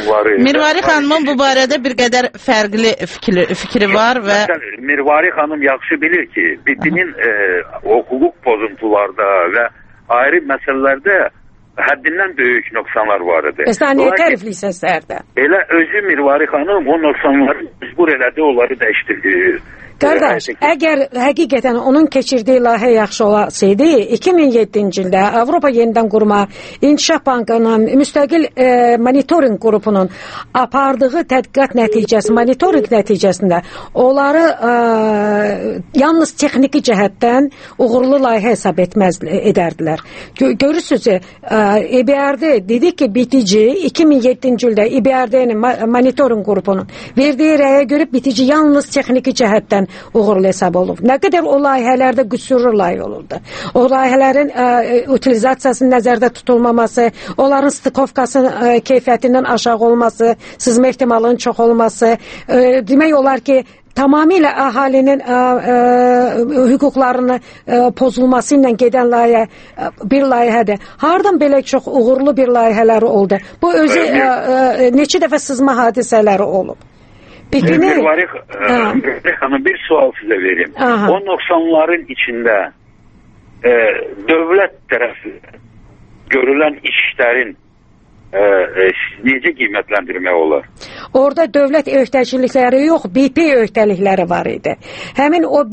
qurumları. Mirvari xanımın bu barədə bir qədər fərqli fikri var və Mirvari xanım yaxşı bilir ki, BIP-nin o hüquq pozuntularda və ayrı məsələlərdə həddindən böyük nöqsanlar var idi. Məsələn, niyə tərifliysəzlərdə? Elə özü Mirvari xanım o nöqsanları məcbur elədi, onları dəyişdirdi. Qardaş, əgər həqiqətən onun keçirdiyi layihə yaxşı olasaydı, 2007-ci ildə Avropa Yenidən Qurma İnkişaf Bankının müstəqil monitoring qrupunun apardığı tədqiqat nəticəsi, monitoring nəticəsində onları yalnız texniki cəhətdən uğurlu layihə hesab edərdilər. Görürsünüz, EBRD dedi ki, bitici 2007-ci ildə EBRD-nin monitoring qrupunun verdiyi rəyə görə bitici yalnız texniki cəhətdən uğurlu hesab olub. Nə qədər o layihələrdə qüsurlu layihə olurdu. O layihələrin utilizasiyasının nəzərdə tutulmaması, onların stikovkasının keyfiyyətindən aşağı olması, sızma ehtimalının çox olması, demək olar ki, tamamilə əhalinin hüquqlarını pozulması ilə gedən layihə bir layihədir. Hardan belə çox uğurlu bir layihələri oldu? Bu özü neçə dəfə sızma hadisələri olub. Mirvari xanım, bir sual sizə verim. O nöqsanların içində dövlət tərəfi görülən işlərin necə qiymətləndirmək olar? Orada dövlət öhdəlikləri yox, BP öhdəlikləri var idi. Həmin o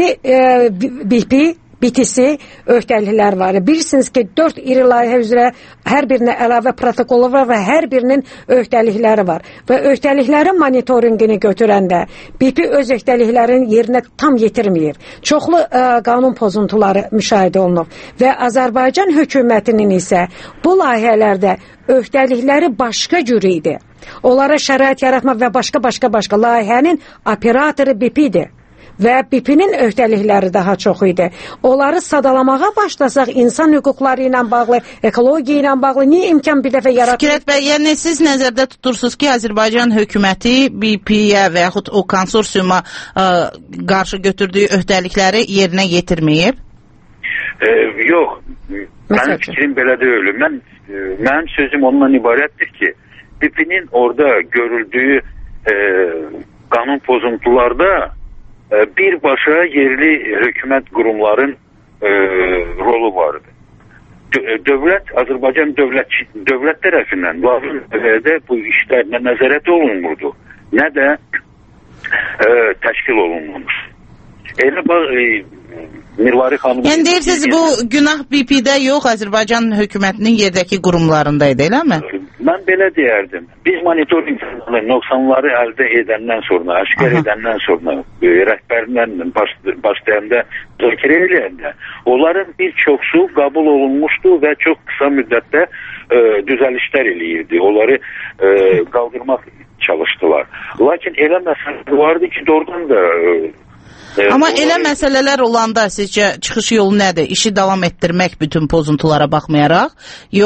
BTC öhdəliklər var. Bilirsiniz ki, 4 iri layihə üzrə hər birinə əlavə protokolu var və hər birinin öhdəlikləri var. Və öhdəliklərin monitoringini götürəndə BP öz öhdəliklərin yerinə tam yetirməyib. Çoxlu qanun pozuntuları müşahidə olunub. Və Azərbaycan hökumətinin isə bu layihələrdə öhdəlikləri başqa cür idi. Onlara şərait yaratmaq və başqa layihənin operatoru BP-dir. Və BIP-nin öhdəlikləri daha çox idi. Onları sadalamağa başlasaq insan hüquqları ilə bağlı, ekologiya ilə bağlı niyə imkan bir dəfə yaratır? Fikrət bəy, yəni siz nəzərdə tutursunuz ki, Azərbaycan hökuməti BP-yə və yaxud o konsorsiyuma qarşı götürdüyü öhdəlikləri yerinə yetirməyib? Yox, mənim fikrim belə deyil. Mənim sözüm ondan ibarətdir ki, BIP-nin orada görüldüyü qanun pozuntularda birbaşa yerli hökumət qurumların rolu vardı. Dövlət, Azərbaycan dövlət tərəfindən lazım dövrdə bu işlər nə nəzarət olunmurdu, nə də təşkil olunmamış. Elə Mirvari xanım... Yəni deyirsiniz, bu günah BP-də yox, Azərbaycan hökumətinin yerdəki qurumlarındaydı, eləmi? Mən belə deyərdim. Biz monitoring nöqsanları əldə edəndən sonra, aşkar edəndən sonra, rəhbərlə başlayanda, müzakirə eləyəndə, onların bir çoxsu qəbul olunmuşdu və çox qısa müddətdə düzəlişlər eləyirdi. Onları qaldırmaq çalışdılar. Lakin elə məsələ vardı ki, doğrudan da... Amma elə məsələlər olanda sizcə çıxış yolu nədir? İşi davam etdirmək bütün pozuntulara baxmayaraq,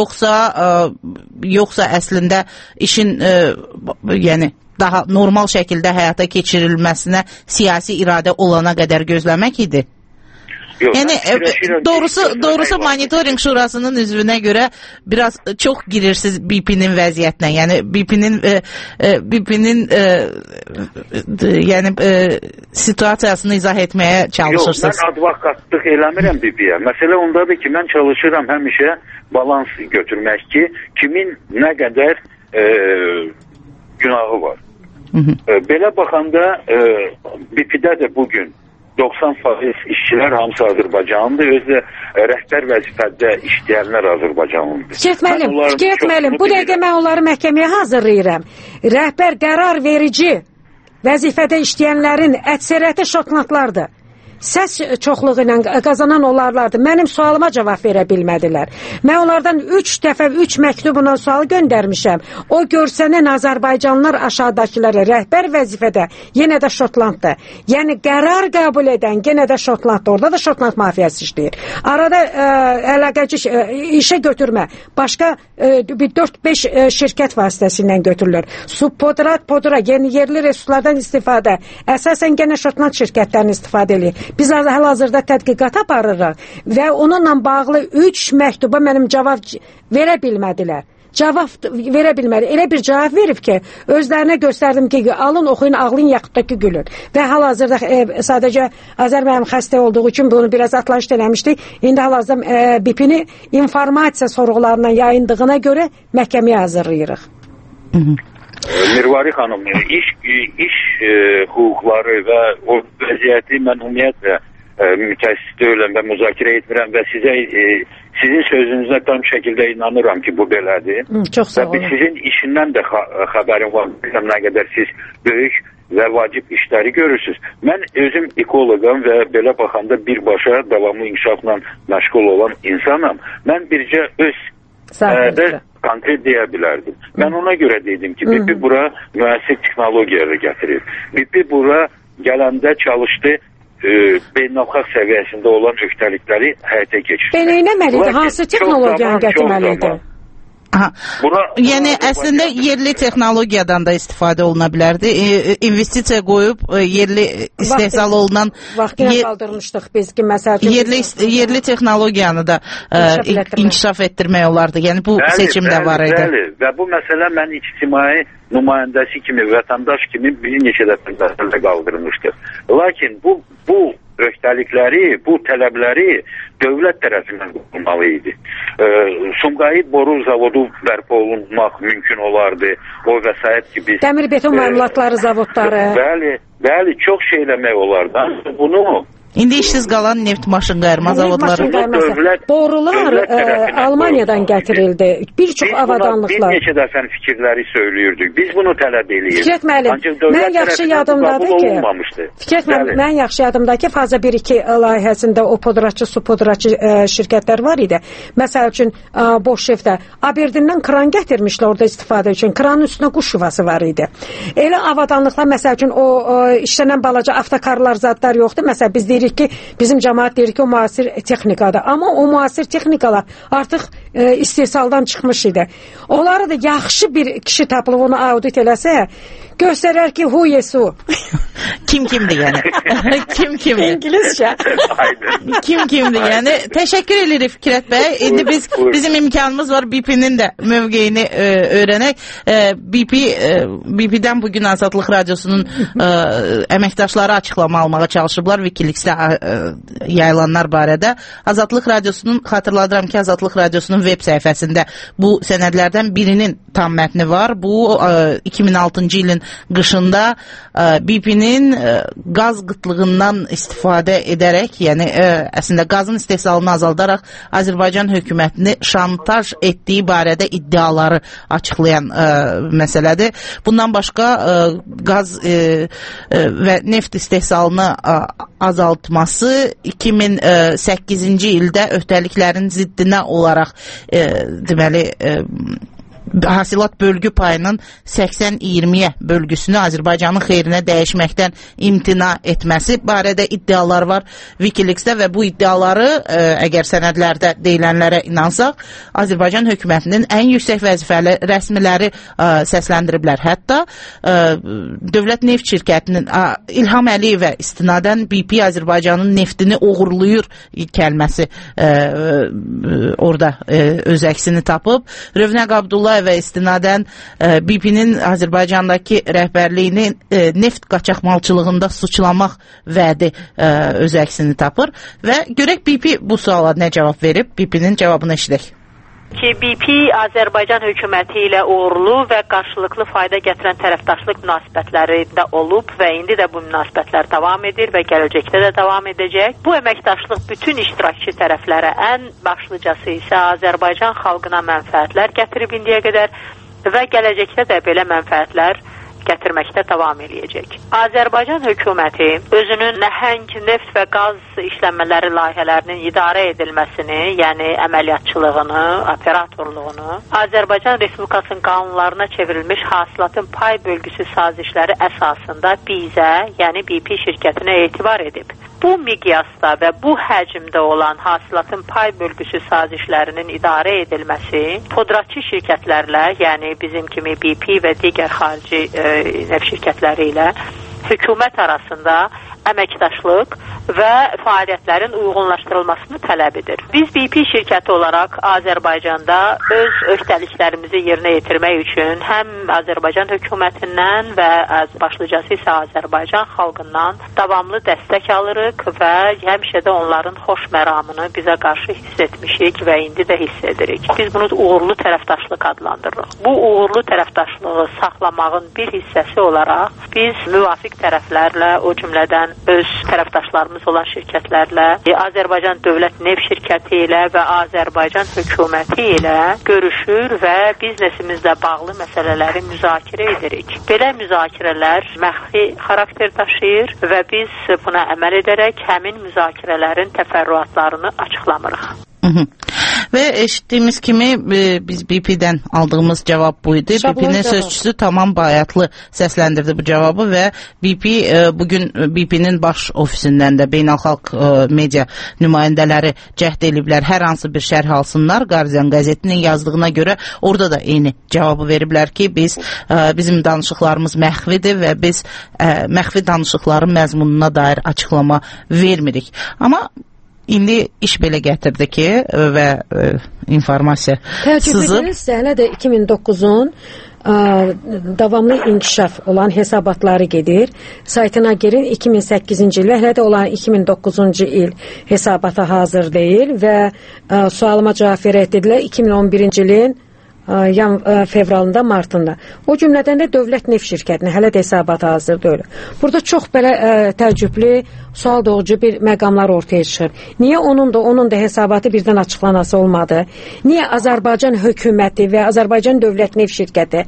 yoxsa əslində işin yəni daha normal şəkildə həyata keçirilməsinə siyasi iradə olana qədər gözləmək idi? Yox, yəni doğrusu monitoring şurasının üzvünə görə biraz çox girirsiniz BP-nin vəziyyətinə. Yəni BP-nin yəni situasiyasını izah etməyə çalışırsınız. Yox, mən advokatlıq eləmirəm BP-yə. Məsələ ondadır ki, mən çalışıram həmişə balans götürmək ki, kimin nə qədər günahı var. Belə baxanda BP-də də bugün 90% işçilər hamısı Azərbaycanlıdır, özü rəhbər vəzifədə işləyənlər Azərbaycanlıdır. Fikret müəllim, bu dəqiqə mən onları məhkəməyə hazırlayıram. Rəhbər qərar verici vəzifədə işləyənlərin əksəriyyəti şotlandlardır. Səs çoxluğu ilə qazanan onlarlardır. Mənim sualıma cavab verə bilmədilər. Mən onlardan 3 dəfə 3 məktubla sual göndərmişəm. O görsənən Azərbaycanlılar aşağıdakıları rəhbər vəzifədə yenə də Şotlanddır. Yəni qərar qəbul edən yenə də Şotlanddır. Orada da Şotland mafiyası işləyir. Arada əlaqəci işə götürmə. Başqa 4-5 şirkət vasitəsilə götürülür. Podra, yeni yerli resurslardan istifadə. Əsasən yenə Şotland şirkətlərini istifadə edir. Biz hal-hazırda tədqiqat aparırıq və onunla bağlı 3 məktuba mənim cavab verə bilmədilər. cavab verə bilməli. Elə bir cavab verib ki, özlərinə göstərdim ki, alın, oxuyun, ağlayın, yaxud da ki, gülün. Və hal-hazırda sadəcə Azər müəllim xəstə olduğu üçün bunu biraz atlaşd eləmişdik. İndi hal-hazırda BIP-ni informasiya sorğularından yayındığına görə məhkəməyə hazırlayırıq. Mirvari xanım, iş hüquqları və o vəziyyəti mən ümumiyyətlə mütəəssis deyiləm və müzakirə etmirəm və sizin sözünüzə tam şəkildə inanıram ki, bu belədir. Çox sağ olun. Və sizin işindən də xəbərim var. Nə qədər siz böyük və vacib işləri görürsünüz. Mən özüm ekoloqam və belə baxanda birbaşa davamlı inkişafla məşğul olan insanam. Mən bircə öz konkret deyə bilərdim. Mən ona görə dedim ki, BIP bura müəssir texnologiyaları gətirir. BIP bura gələndə çalışdı, beynəlxalq səviyyəsində olan öhdəlikləri həyata keçirdi. Belə eləməlidir, hansı texnologiyanı gətirməlidir? Yəni əslində yerli texnologiyadan da istifadə oluna bilərdi. İnvestisiya qoyub yerli istehsal olunan vaxtına qaldırmışdıq biz ki, məsələn yerli texnologiyanı da inkişaf etdirmək olardı. Yəni bu seçimdə var idi. Bəli, və bu məsələ mən ictimai nümayəndəsi kimi, vətəndaş kimi bir neçə dəfə qaldırmışdır. Lakin bu öhdəlikləri, bu tələbləri dövlət tərəfindən qurulmalı idi. Sumqayıt boru zavodu bərpa olunmaq mümkün olardı. O vəsait ki biz... Dəmir beton məmulatları zavodları... Bəli, çox şey eləmək olardı. Bunu... İndi işsiz qalan neft maşın qayırma zavodları. Borular Almaniyadan gətirildi. Bir çox avadanlıqlar. Bir neçə dəfə fikirləri söylüyürdük. Biz bunu tələb edirik. Fikrət müəllim, mən yaxşı yadımdadır ki, Fikrət müəllim, mən yaxşı yadımdadır ki, faza 1-2 layihəsində o podraçı, su podraçı şirkətlər var idi. Məsəl üçün Boşevdə Aberdindən kran gətirmişlər orada istifadə üçün. Kranın üstünə quş yuvası var idi. Elə avadanlıqlar, məsəl üçün o işlənən balaca avtokarlar, zadlar yoxdur. Məsəl biz deyirik ki, bizim cəmaət deyir ki, o müasir texnikadır. Amma o müasir texnikalar artıq istehsaldan çıxmış idi. Onları da yaxşı bir kişi tapılıb onu audit eləsə, göstərər ki, hu yesu. Kimdir yəni? Kimdir? İngilizcə. Kimdir yəni? Təşəkkür edirik Fikrət bəy. İndi bizim imkanımız var BIP-nin də mövqeyini öyrənək. BIP-dən bugün Azadlıq Radiosunun əməkdaşları açıqlama almağa çalışıblar Wikileaks-də yayılanlar barədə. Azadlıq Radiosunun, xatırladıram ki, Azadlıq Radiosunun web səhifəsində bu sənədlərdən birinin tam mətni var. Bu 2006-cı ilin qışında BP-nin qaz qıtlığından istifadə edərək, yəni əslində qazın istehsalını azaldaraq Azərbaycan hökumətini şantaj etdiyi barədə iddiaları açıqlayan məsələdir. Bundan başqa qaz və neft istehsalını azaltması 2008-ci ildə öhdəliklərin ziddinə olaraq deməli hasilat bölgü payının 80-20-yə bölgüsünü Azərbaycanın xeyrinə dəyişməkdən imtina etməsi barədə iddialar var Wikileaks-də və bu iddiaları əgər sənədlərdə deyilənlərə inansaq, Azərbaycan hökumətinin ən yüksək vəzifəli rəsmiləri səsləndiriblər. Hətta Dövlət Neft Şirkətinin İlham Əliyevə istinadən BP Azərbaycanın neftini oğurluyur kəlməsi orada öz əksini tapıb. Rövnəq Abdullah və istinadən BP-nin Azərbaycandakı rəhbərliyini neft qaçaqmalçılığında suçlamaq vədi öz əksini tapır və görək BP bu suala nə cavab verib, BP-nin cavabını eşidək. Ki BP Azərbaycan hökuməti ilə uğurlu və qarşılıqlı fayda gətirən tərəfdaşlıq münasibətlərində olub və indi də bu münasibətlər davam edir və gələcəkdə də davam edəcək. Bu əməkdaşlıq bütün iştirakçı tərəflərə, ən başlıcası isə Azərbaycan xalqına mənfəətlər gətirib indiyə qədər və gələcəkdə də belə mənfəətlər gətirməkdə davam eləyəcək. Azərbaycan hökuməti özünün nəhəng neft və qaz işlənmələri layihələrinin idarə edilməsini, yəni əməliyyatçılığını, operatorluğunu, Azərbaycan Respublikasının qanunlarına çevrilmiş hasilatın pay bölgüsü sazişləri əsasında bizə, yəni BP şirkətinə etibar edib. Bu miqyasda və bu həcmdə olan hasilatın pay bölgüsü sazişlərinin idarə edilməsi podratçı şirkətlərlə, yəni bizim kimi BP və digər xarici neft şirkətləri ilə hökumət arasında əməkdaşlıq və fəaliyyətlərin uyğunlaşdırılmasını tələb edir. Biz BP şirkəti olaraq Azərbaycanda öz öhdəliklərimizi yerinə yetirmək üçün həm Azərbaycan hökumətindən və başlıcası isə Azərbaycan xalqından davamlı dəstək alırıq və həmişə də onların xoş məramını bizə qarşı hiss etmişik və indi də hiss edirik. Biz bunu uğurlu tərəfdaşlıq adlandırırıq. Bu uğurlu tərəfdaşlığı saxlamağın bir hissəsi olaraq biz müvafiq tərəflərlə, o cümlədən öz tərəfdaşlarımız olan şirkətlərlə, Azərbaycan Dövlət Neft Şirkəti ilə və Azərbaycan hökuməti ilə görüşür və biznesimizlə bağlı məsələləri müzakirə edirik. Belə müzakirələr məxfi xarakter daşıyır və biz buna əməl edərək həmin müzakirələrin təfərrüatlarını açıqlamırıq. Və eşitdiyimiz kimi biz BP-dən aldığımız cavab buydu. BP-nin sözçüsü Tamam Bayatlı səsləndirdi bu cavabı və BP bugün BP-nin baş ofisindən də beynəlxalq media nümayəndələri cəhd ediblər. Hər hansı bir şərh alsınlar. Guardian qəzetinin yazdığına görə orada da eyni cavabı veriblər ki, bizim danışıqlarımız məxfidir və biz məxfi danışıqların məzmununa dair açıqlama vermirik. Amma İndi iş belə gətirdi ki və informasiya sızıb. Hələ də 2009-un davamlı inkişaf olan hesabatları gedir. Saytına girin 2008-ci il və hələ də olan 2009-cu il hesabatı hazır deyil və sualıma cavab verədilər 2011-ci ilin fevralında, martında. O cümlədən də Dövlət Neft Şirkətinin hələ də hesabatı hazır deyil. Burada çox belə təəccüblü, sual doğucu bir məqamlar ortaya çıxır. Niyə onun da hesabatı birdən açıqlanası olmadı? Niyə Azərbaycan hökuməti və Azərbaycan Dövlət Neft Şirkəti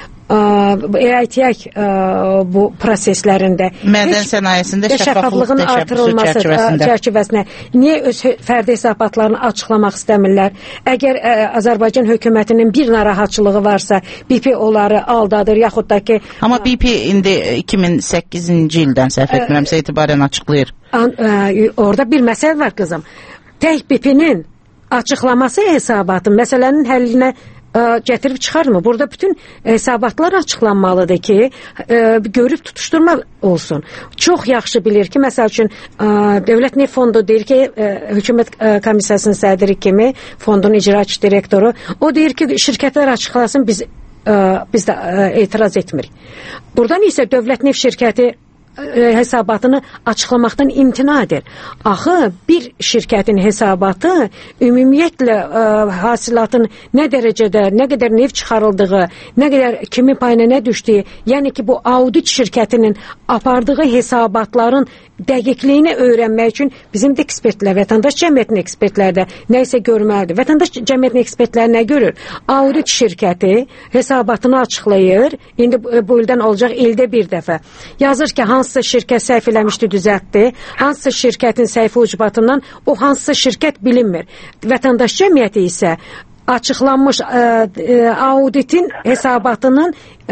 EITI bu proseslərində mədən sənayesində şəffaflığın artırılması çərçivəsində niyə öz fərdi hesabatlarını açıqlamaq istəmirlər? Əgər Azərbaycan hökumətinin bir narahatçılığı varsa, BP onları aldadır, yaxud da ki... Amma BP indi 2008-ci ildən səhv etmirəmsə etibarən açıqlayır. Orada bir məsələ var qızım. Tək BP-nin açıqlaması hesabatın məsələnin həllinə gətirib çıxarmı? Burada bütün hesabatlar açıqlanmalıdır ki, görüb tutuşturma olsun. Çox yaxşı bilir ki, məsəl üçün Dövlət Neft Fondu deyir ki, Hökumət Komissiyasının sədri kimi, fondun icraçı direktoru, o deyir ki, şirkətlər açıqlasın, biz də etiraz etmirik. Buradan isə Dövlət Neft Şirkəti hesabatını açıqlamaqdan imtina edir. Axı bir şirkətin hesabatı ümumiyyətlə hasilatın nə dərəcədə, nə qədər neft çıxarıldığı, nə qədər kimin payına nə düşdüyü, yəni ki bu audit şirkətinin apardığı hesabatların dəqiqliyini öyrənmək üçün bizim də ekspertlər, vətəndaş cəmiyyətinin ekspertləri də nə isə görməlidir. Vətəndaş cəmiyyətinin ekspertləri nə görür? Audit şirkəti hesabatını açıqlayır. İndi bu ildən olacaq ildə bir dəfə. Yazır ki, hansısa şirkət səhv eləmişdi, düzəltdi. Hansısa şirkətin səhvi ucbatından o hansısa şirkət bilinmir. Vətəndaş cəmiyyəti isə açıqlanmış auditin hesabatının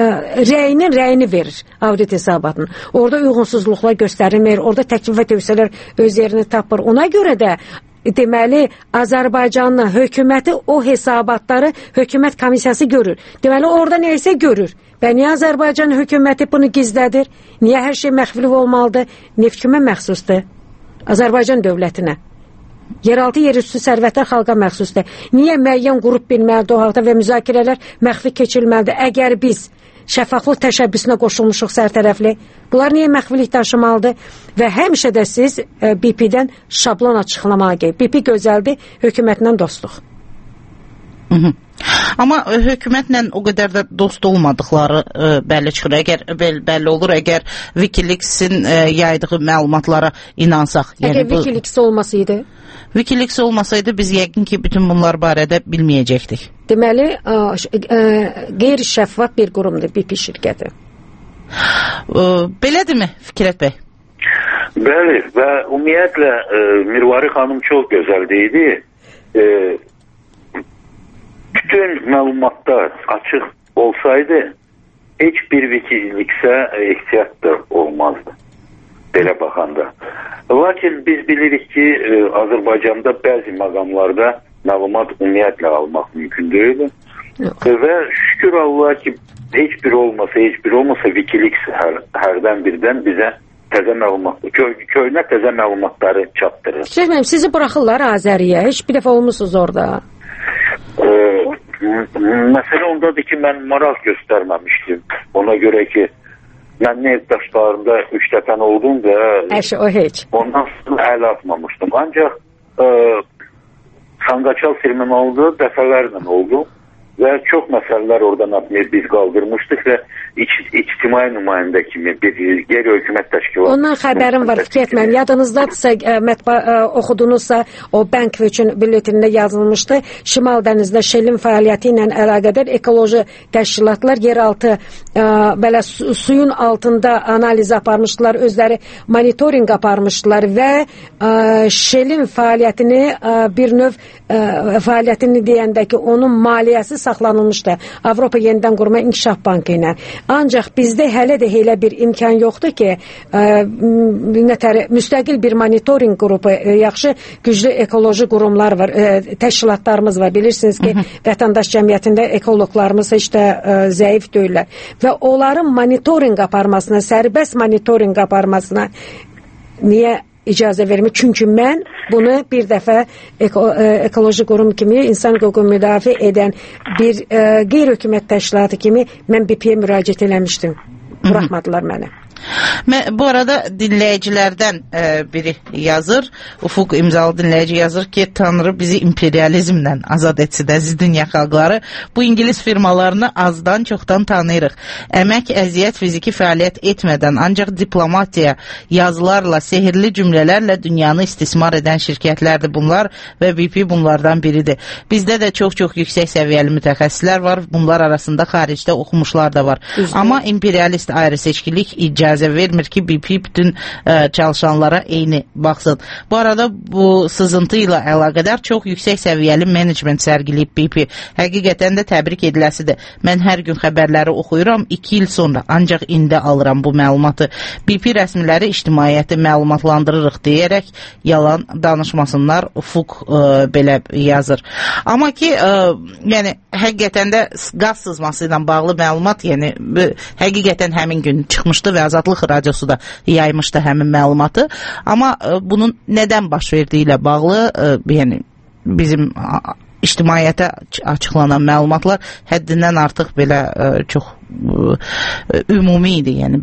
rəyini verir, audit hesabatının. Orada uyğunsuzluqlar göstərilmir, orada təklif və tövsiyələr öz yerini tapır. Ona görə də deməli Azərbaycanın hökuməti o hesabatları hökumət komissiyası görür. Deməli orada nə isə görür. Və niyə Azərbaycan hökuməti bunu gizlədir? Niyə hər şey məxfi olmalıdır? Neft kimə məxsusdur? Azərbaycan dövlətinə. Yeraltı yerüstü sərvətlər xalqa məxsusdur. Niyə müəyyən qrup bilməlidir o haqda və müzakirələr məxfi keçirilməlidir? Əgər biz şəffaflıq təşəbbüsünə qoşulmuşuq sərtərəfli, bunlar niyə məxfilik daşımalıdır? Və həmişə də siz BP-dən şablon açıqlamağa gəlin. BP gözəldir, hökumətlə dostluq. Amma hökumətlə o qədər də dost olmadıqları bəlli çıxır. Əgər bəlli olur, əgər Wikileaks-in yaydığı məlumatlara inansaq. Əgər Wikileaks olmasaydı? Wikileaks olmasaydı biz yəqin ki, bütün bunlar barədə bilməyəcəkdik. Deməli, qeyri-şəffaf bir qurumdur BP şirkəti. Belədirmi Fikrət bəy? Bəli, və ümumiyyətlə Mirvari xanım çox gözəl deyildi. Bütün məlumatlar açıq olsaydı, heç bir Wikileaks-ə ehtiyac da olmazdı. Belə baxanda. Lakin biz bilirik ki, Azərbaycanda bəzi məqamlarda məlumat ümumiyyətlə almaq mümkün deyil. Və şükür Allah ki, heç bir olmasa Wikileaks hərdən birdən bizə təzə məlumat, köhnə təzə məlumatları çatdırır. Fikret müəllim, sizi buraxırlar Azəriyə. Heç bir dəfə olmusunuz orada? Məsələ ondadır ki, mən maraq göstərməmişdim. Ona görə ki, mən neft daşlarında 3 dəfən oldum və o heç. Ondan sonra əl atmamışdım. Ancaq Sanqaçal terminalda dəfələrlə oldu və çox məsələlər oradan biz qaldırmışdıq və ictimai nümayəndə kimi bir qeyri-hökumət təşkilatı. Ondan xəbərim var, fikir etməm. Yadınızdadırsa, oxudunuzsa, o Bank üçün bülletinində yazılmışdı. Şimal dənizdə Shell'in fəaliyyəti ilə əlaqədar ekoloji təşkilatlar yeraltı belə suyun altında analiz aparmışdılar, özləri monitoring aparmışdılar və Shell'in fəaliyyətini bir növ fəaliyyətini deyəndə ki, onun maliyyəsi saxlanılmışdı Avropa Yenidən Qurma İnkişaf Bankı ilə. Ancaq bizdə hələ də elə bir imkan yoxdur ki, müstəqil bir monitoring qrupu, yaxşı, güclü ekoloji qurumlar var, təşkilatlarımız var. Bilirsiniz ki, vətəndaş cəmiyyətində ekoloqlarımız heç də zəif deyirlər. Və onların monitoring aparmasına, sərbəst monitoring aparmasına niyə icazə vermir? Çünki mən bunu bir dəfə ekoloji qurum kimi, insan hüququnu müdafiə edən bir qeyri-hökumət təşkilatı kimi mən BP-yə müraciət eləmişdim. Buraxmadılar məni. Bu arada dinləyicilərdən biri yazır, Ufuq imzalı dinləyici yazır ki, Tanrı bizi imperializmdən azad etsin əziz dünya xalqları. Bu İngilis firmalarını azdan çoxdan tanıyırıq. Əmək, əziyyət, fiziki fəaliyyət etmədən, ancaq diplomatiya, yazılarla, sehirli cümlələrlə dünyanı istismar edən şirkətlərdir bunlar və BP bunlardan biridir. Bizdə də çox-çox yüksək səviyyəli mütəxəssislər var, bunlar arasında xaricdə oxumuşlar da var. Amma imperialist ayrı seçkilik icazə vermir ki, BP bütün çalışanlara eyni baxsın. Bu arada bu sızıntı ilə əlaqədar çox yüksək səviyyəli menecment sərgiləyib BP. Həqiqətən də təbrik ediləsidir. Mən hər gün xəbərləri oxuyuram, 2 il sonra ancaq indi alıram bu məlumatı. BP rəsmiləri ictimaiyyəti məlumatlandırırıq deyərək yalan danışmasınlar. Ufuq belə yazır. Amma ki, yəni həqiqətən də qaz sızması ilə bağlı məlumat, yəni həqiqətən həmin gün çıxmışdı və Azadlıq radiosu da yaymışdı həmin məlumatı. Amma bunun nədən baş verdiyi ilə bağlı, yəni bizim ictimaiyyətə açıqlanan məlumatlar həddindən artıq belə çox ümumi idi. Yəni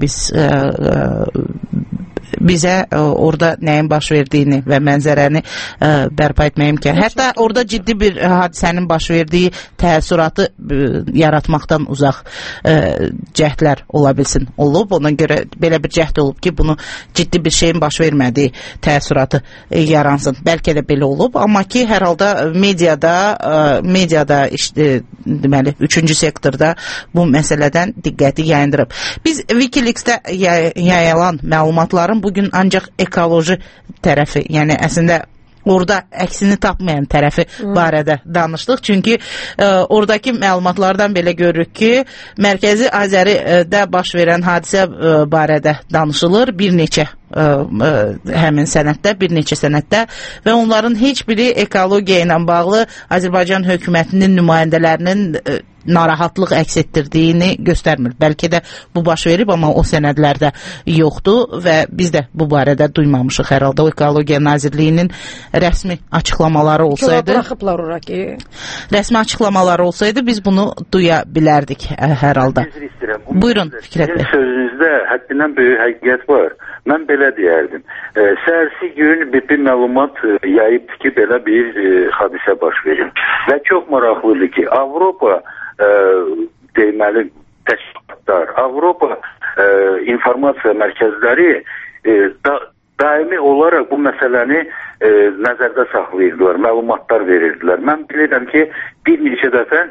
bizə orada nəyin baş verdiyini və mənzərəni bərpa etməyim ki, hətta orada ciddi bir hadisənin baş verdiyi təəssüratı yaratmaqdan uzaq cəhdlər ola bilsin olub. Ona görə belə bir cəhd olub ki, bunu ciddi bir şeyin baş vermədiyi təəssüratı yaransın. Bəlkə də belə olub, amma ki, hər halda mediada deməli, 3-cü sektorda bu məsələdən diqqəti yayındırıb. Biz Wikileaks-də yayılan məlumatların bugün ancaq ekoloji tərəfi, yəni əslində orada əksini tapmayan tərəfi barədə danışdıq. Çünki oradakı məlumatlardan belə görürük ki, Mərkəzi Azəridə baş verən hadisə barədə danışılır bir neçə həmin sənəddə, bir neçə sənəddə və onların heç biri ekologiya ilə bağlı Azərbaycan hökumətinin nümayəndələrinin narahatlıq əks etdirdiyini göstərmir. Bəlkə də bu baş verib, amma o sənədlərdə yoxdur və biz də bu barədə duymamışıq hər halda. O Ekologiya Nazirliyinin rəsmi açıqlamaları olsaydı, rəsmi açıqlamaları olsaydı biz bunu duya bilərdik hər halda. Buyurun Fikrət bəy. Sözünüzdə həddindən böyük həqiqət var. Mən belə deyərdim. Səhərsi gün BP məlumat yayıbdır ki, belə bir hadisə baş verir. Və çox maraqlıdır ki, Avropa deməli təşkilatlar, Avropa informasiya mərkəzləri daimi olaraq bu məsələni nəzərdə saxlayırdılar, məlumatlar verirdilər. Mən bilirəm ki, bir neçə dəfə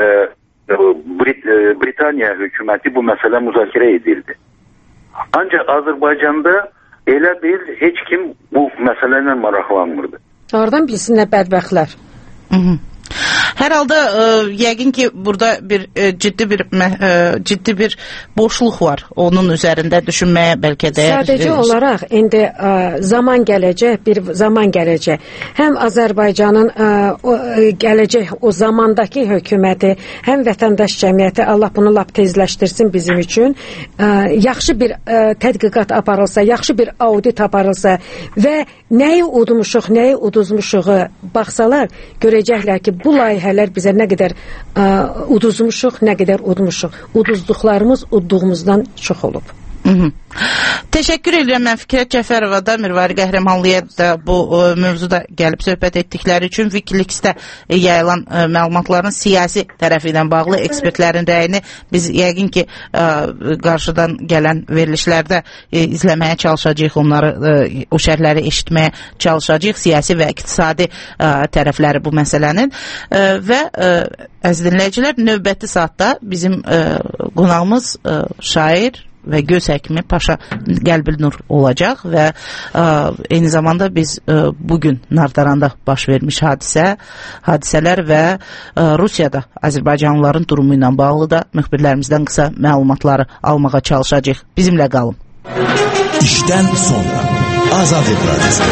Britaniya hökuməti bu məsələ müzakirə edildi. Ancaq Azərbaycanda elə bil heç kim bu məsələ ilə maraqlanmırdı. Oradan bilsinlər bədbəxtlər. Hər halda yəqin ki, burada bir ciddi bir boşluq var. Onun üzərində düşünməyə bəlkə də. Sadəcə olaraq indi zaman gələcək. Həm Azərbaycanın gələcək o zamandakı hökuməti, həm vətəndaş cəmiyyəti, Allah bunu lap tezləşdirsin bizim üçün. Yaxşı bir tədqiqat aparılsa, yaxşı bir audit aparılsa və nəyi udmuşuq, nəyi uduzmuşuğu baxsalar, görəcəklər ki, bu layihələr bizə nə qədər uduzmuşuq, nə qədər udmuşuq. Uduzduqlarımız udduğumuzdan çox olub. Təşəkkür edirəm mən Fikrət Cəfərova da, Mirvari Qəhrəmanlıya da bu mövzuda gəlib söhbət etdikləri üçün. Wikileaks-də yayılan məlumatların siyasi tərəfi ilə bağlı ekspertlərin rəyini biz yəqin ki qarşıdan gələn verilişlərdə izləməyə çalışacağıq, onları o şərhləri eşitməyə çalışacağıq, siyasi və iqtisadi tərəfləri bu məsələnin və əziz dinləyicilər, növbəti saatda bizim qonağımız şair və göz həkimi Paşa Qəlbilnur olacaq və eyni zamanda biz bugün Nardaranda baş vermiş hadisələr və Rusiyada Azərbaycanlıların durumu ilə bağlı da müxbirlərimizdən qısa məlumatları almağa çalışacağıq. Bizimlə qalın. İşdən sonra Azadlıq Radiosu.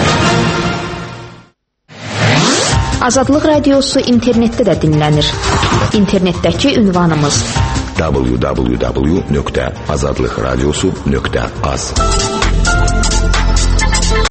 Azadlıq Radiosu internetdə də dinlənir. İnternetdəki ünvanımız www.azadlıqradiosu.az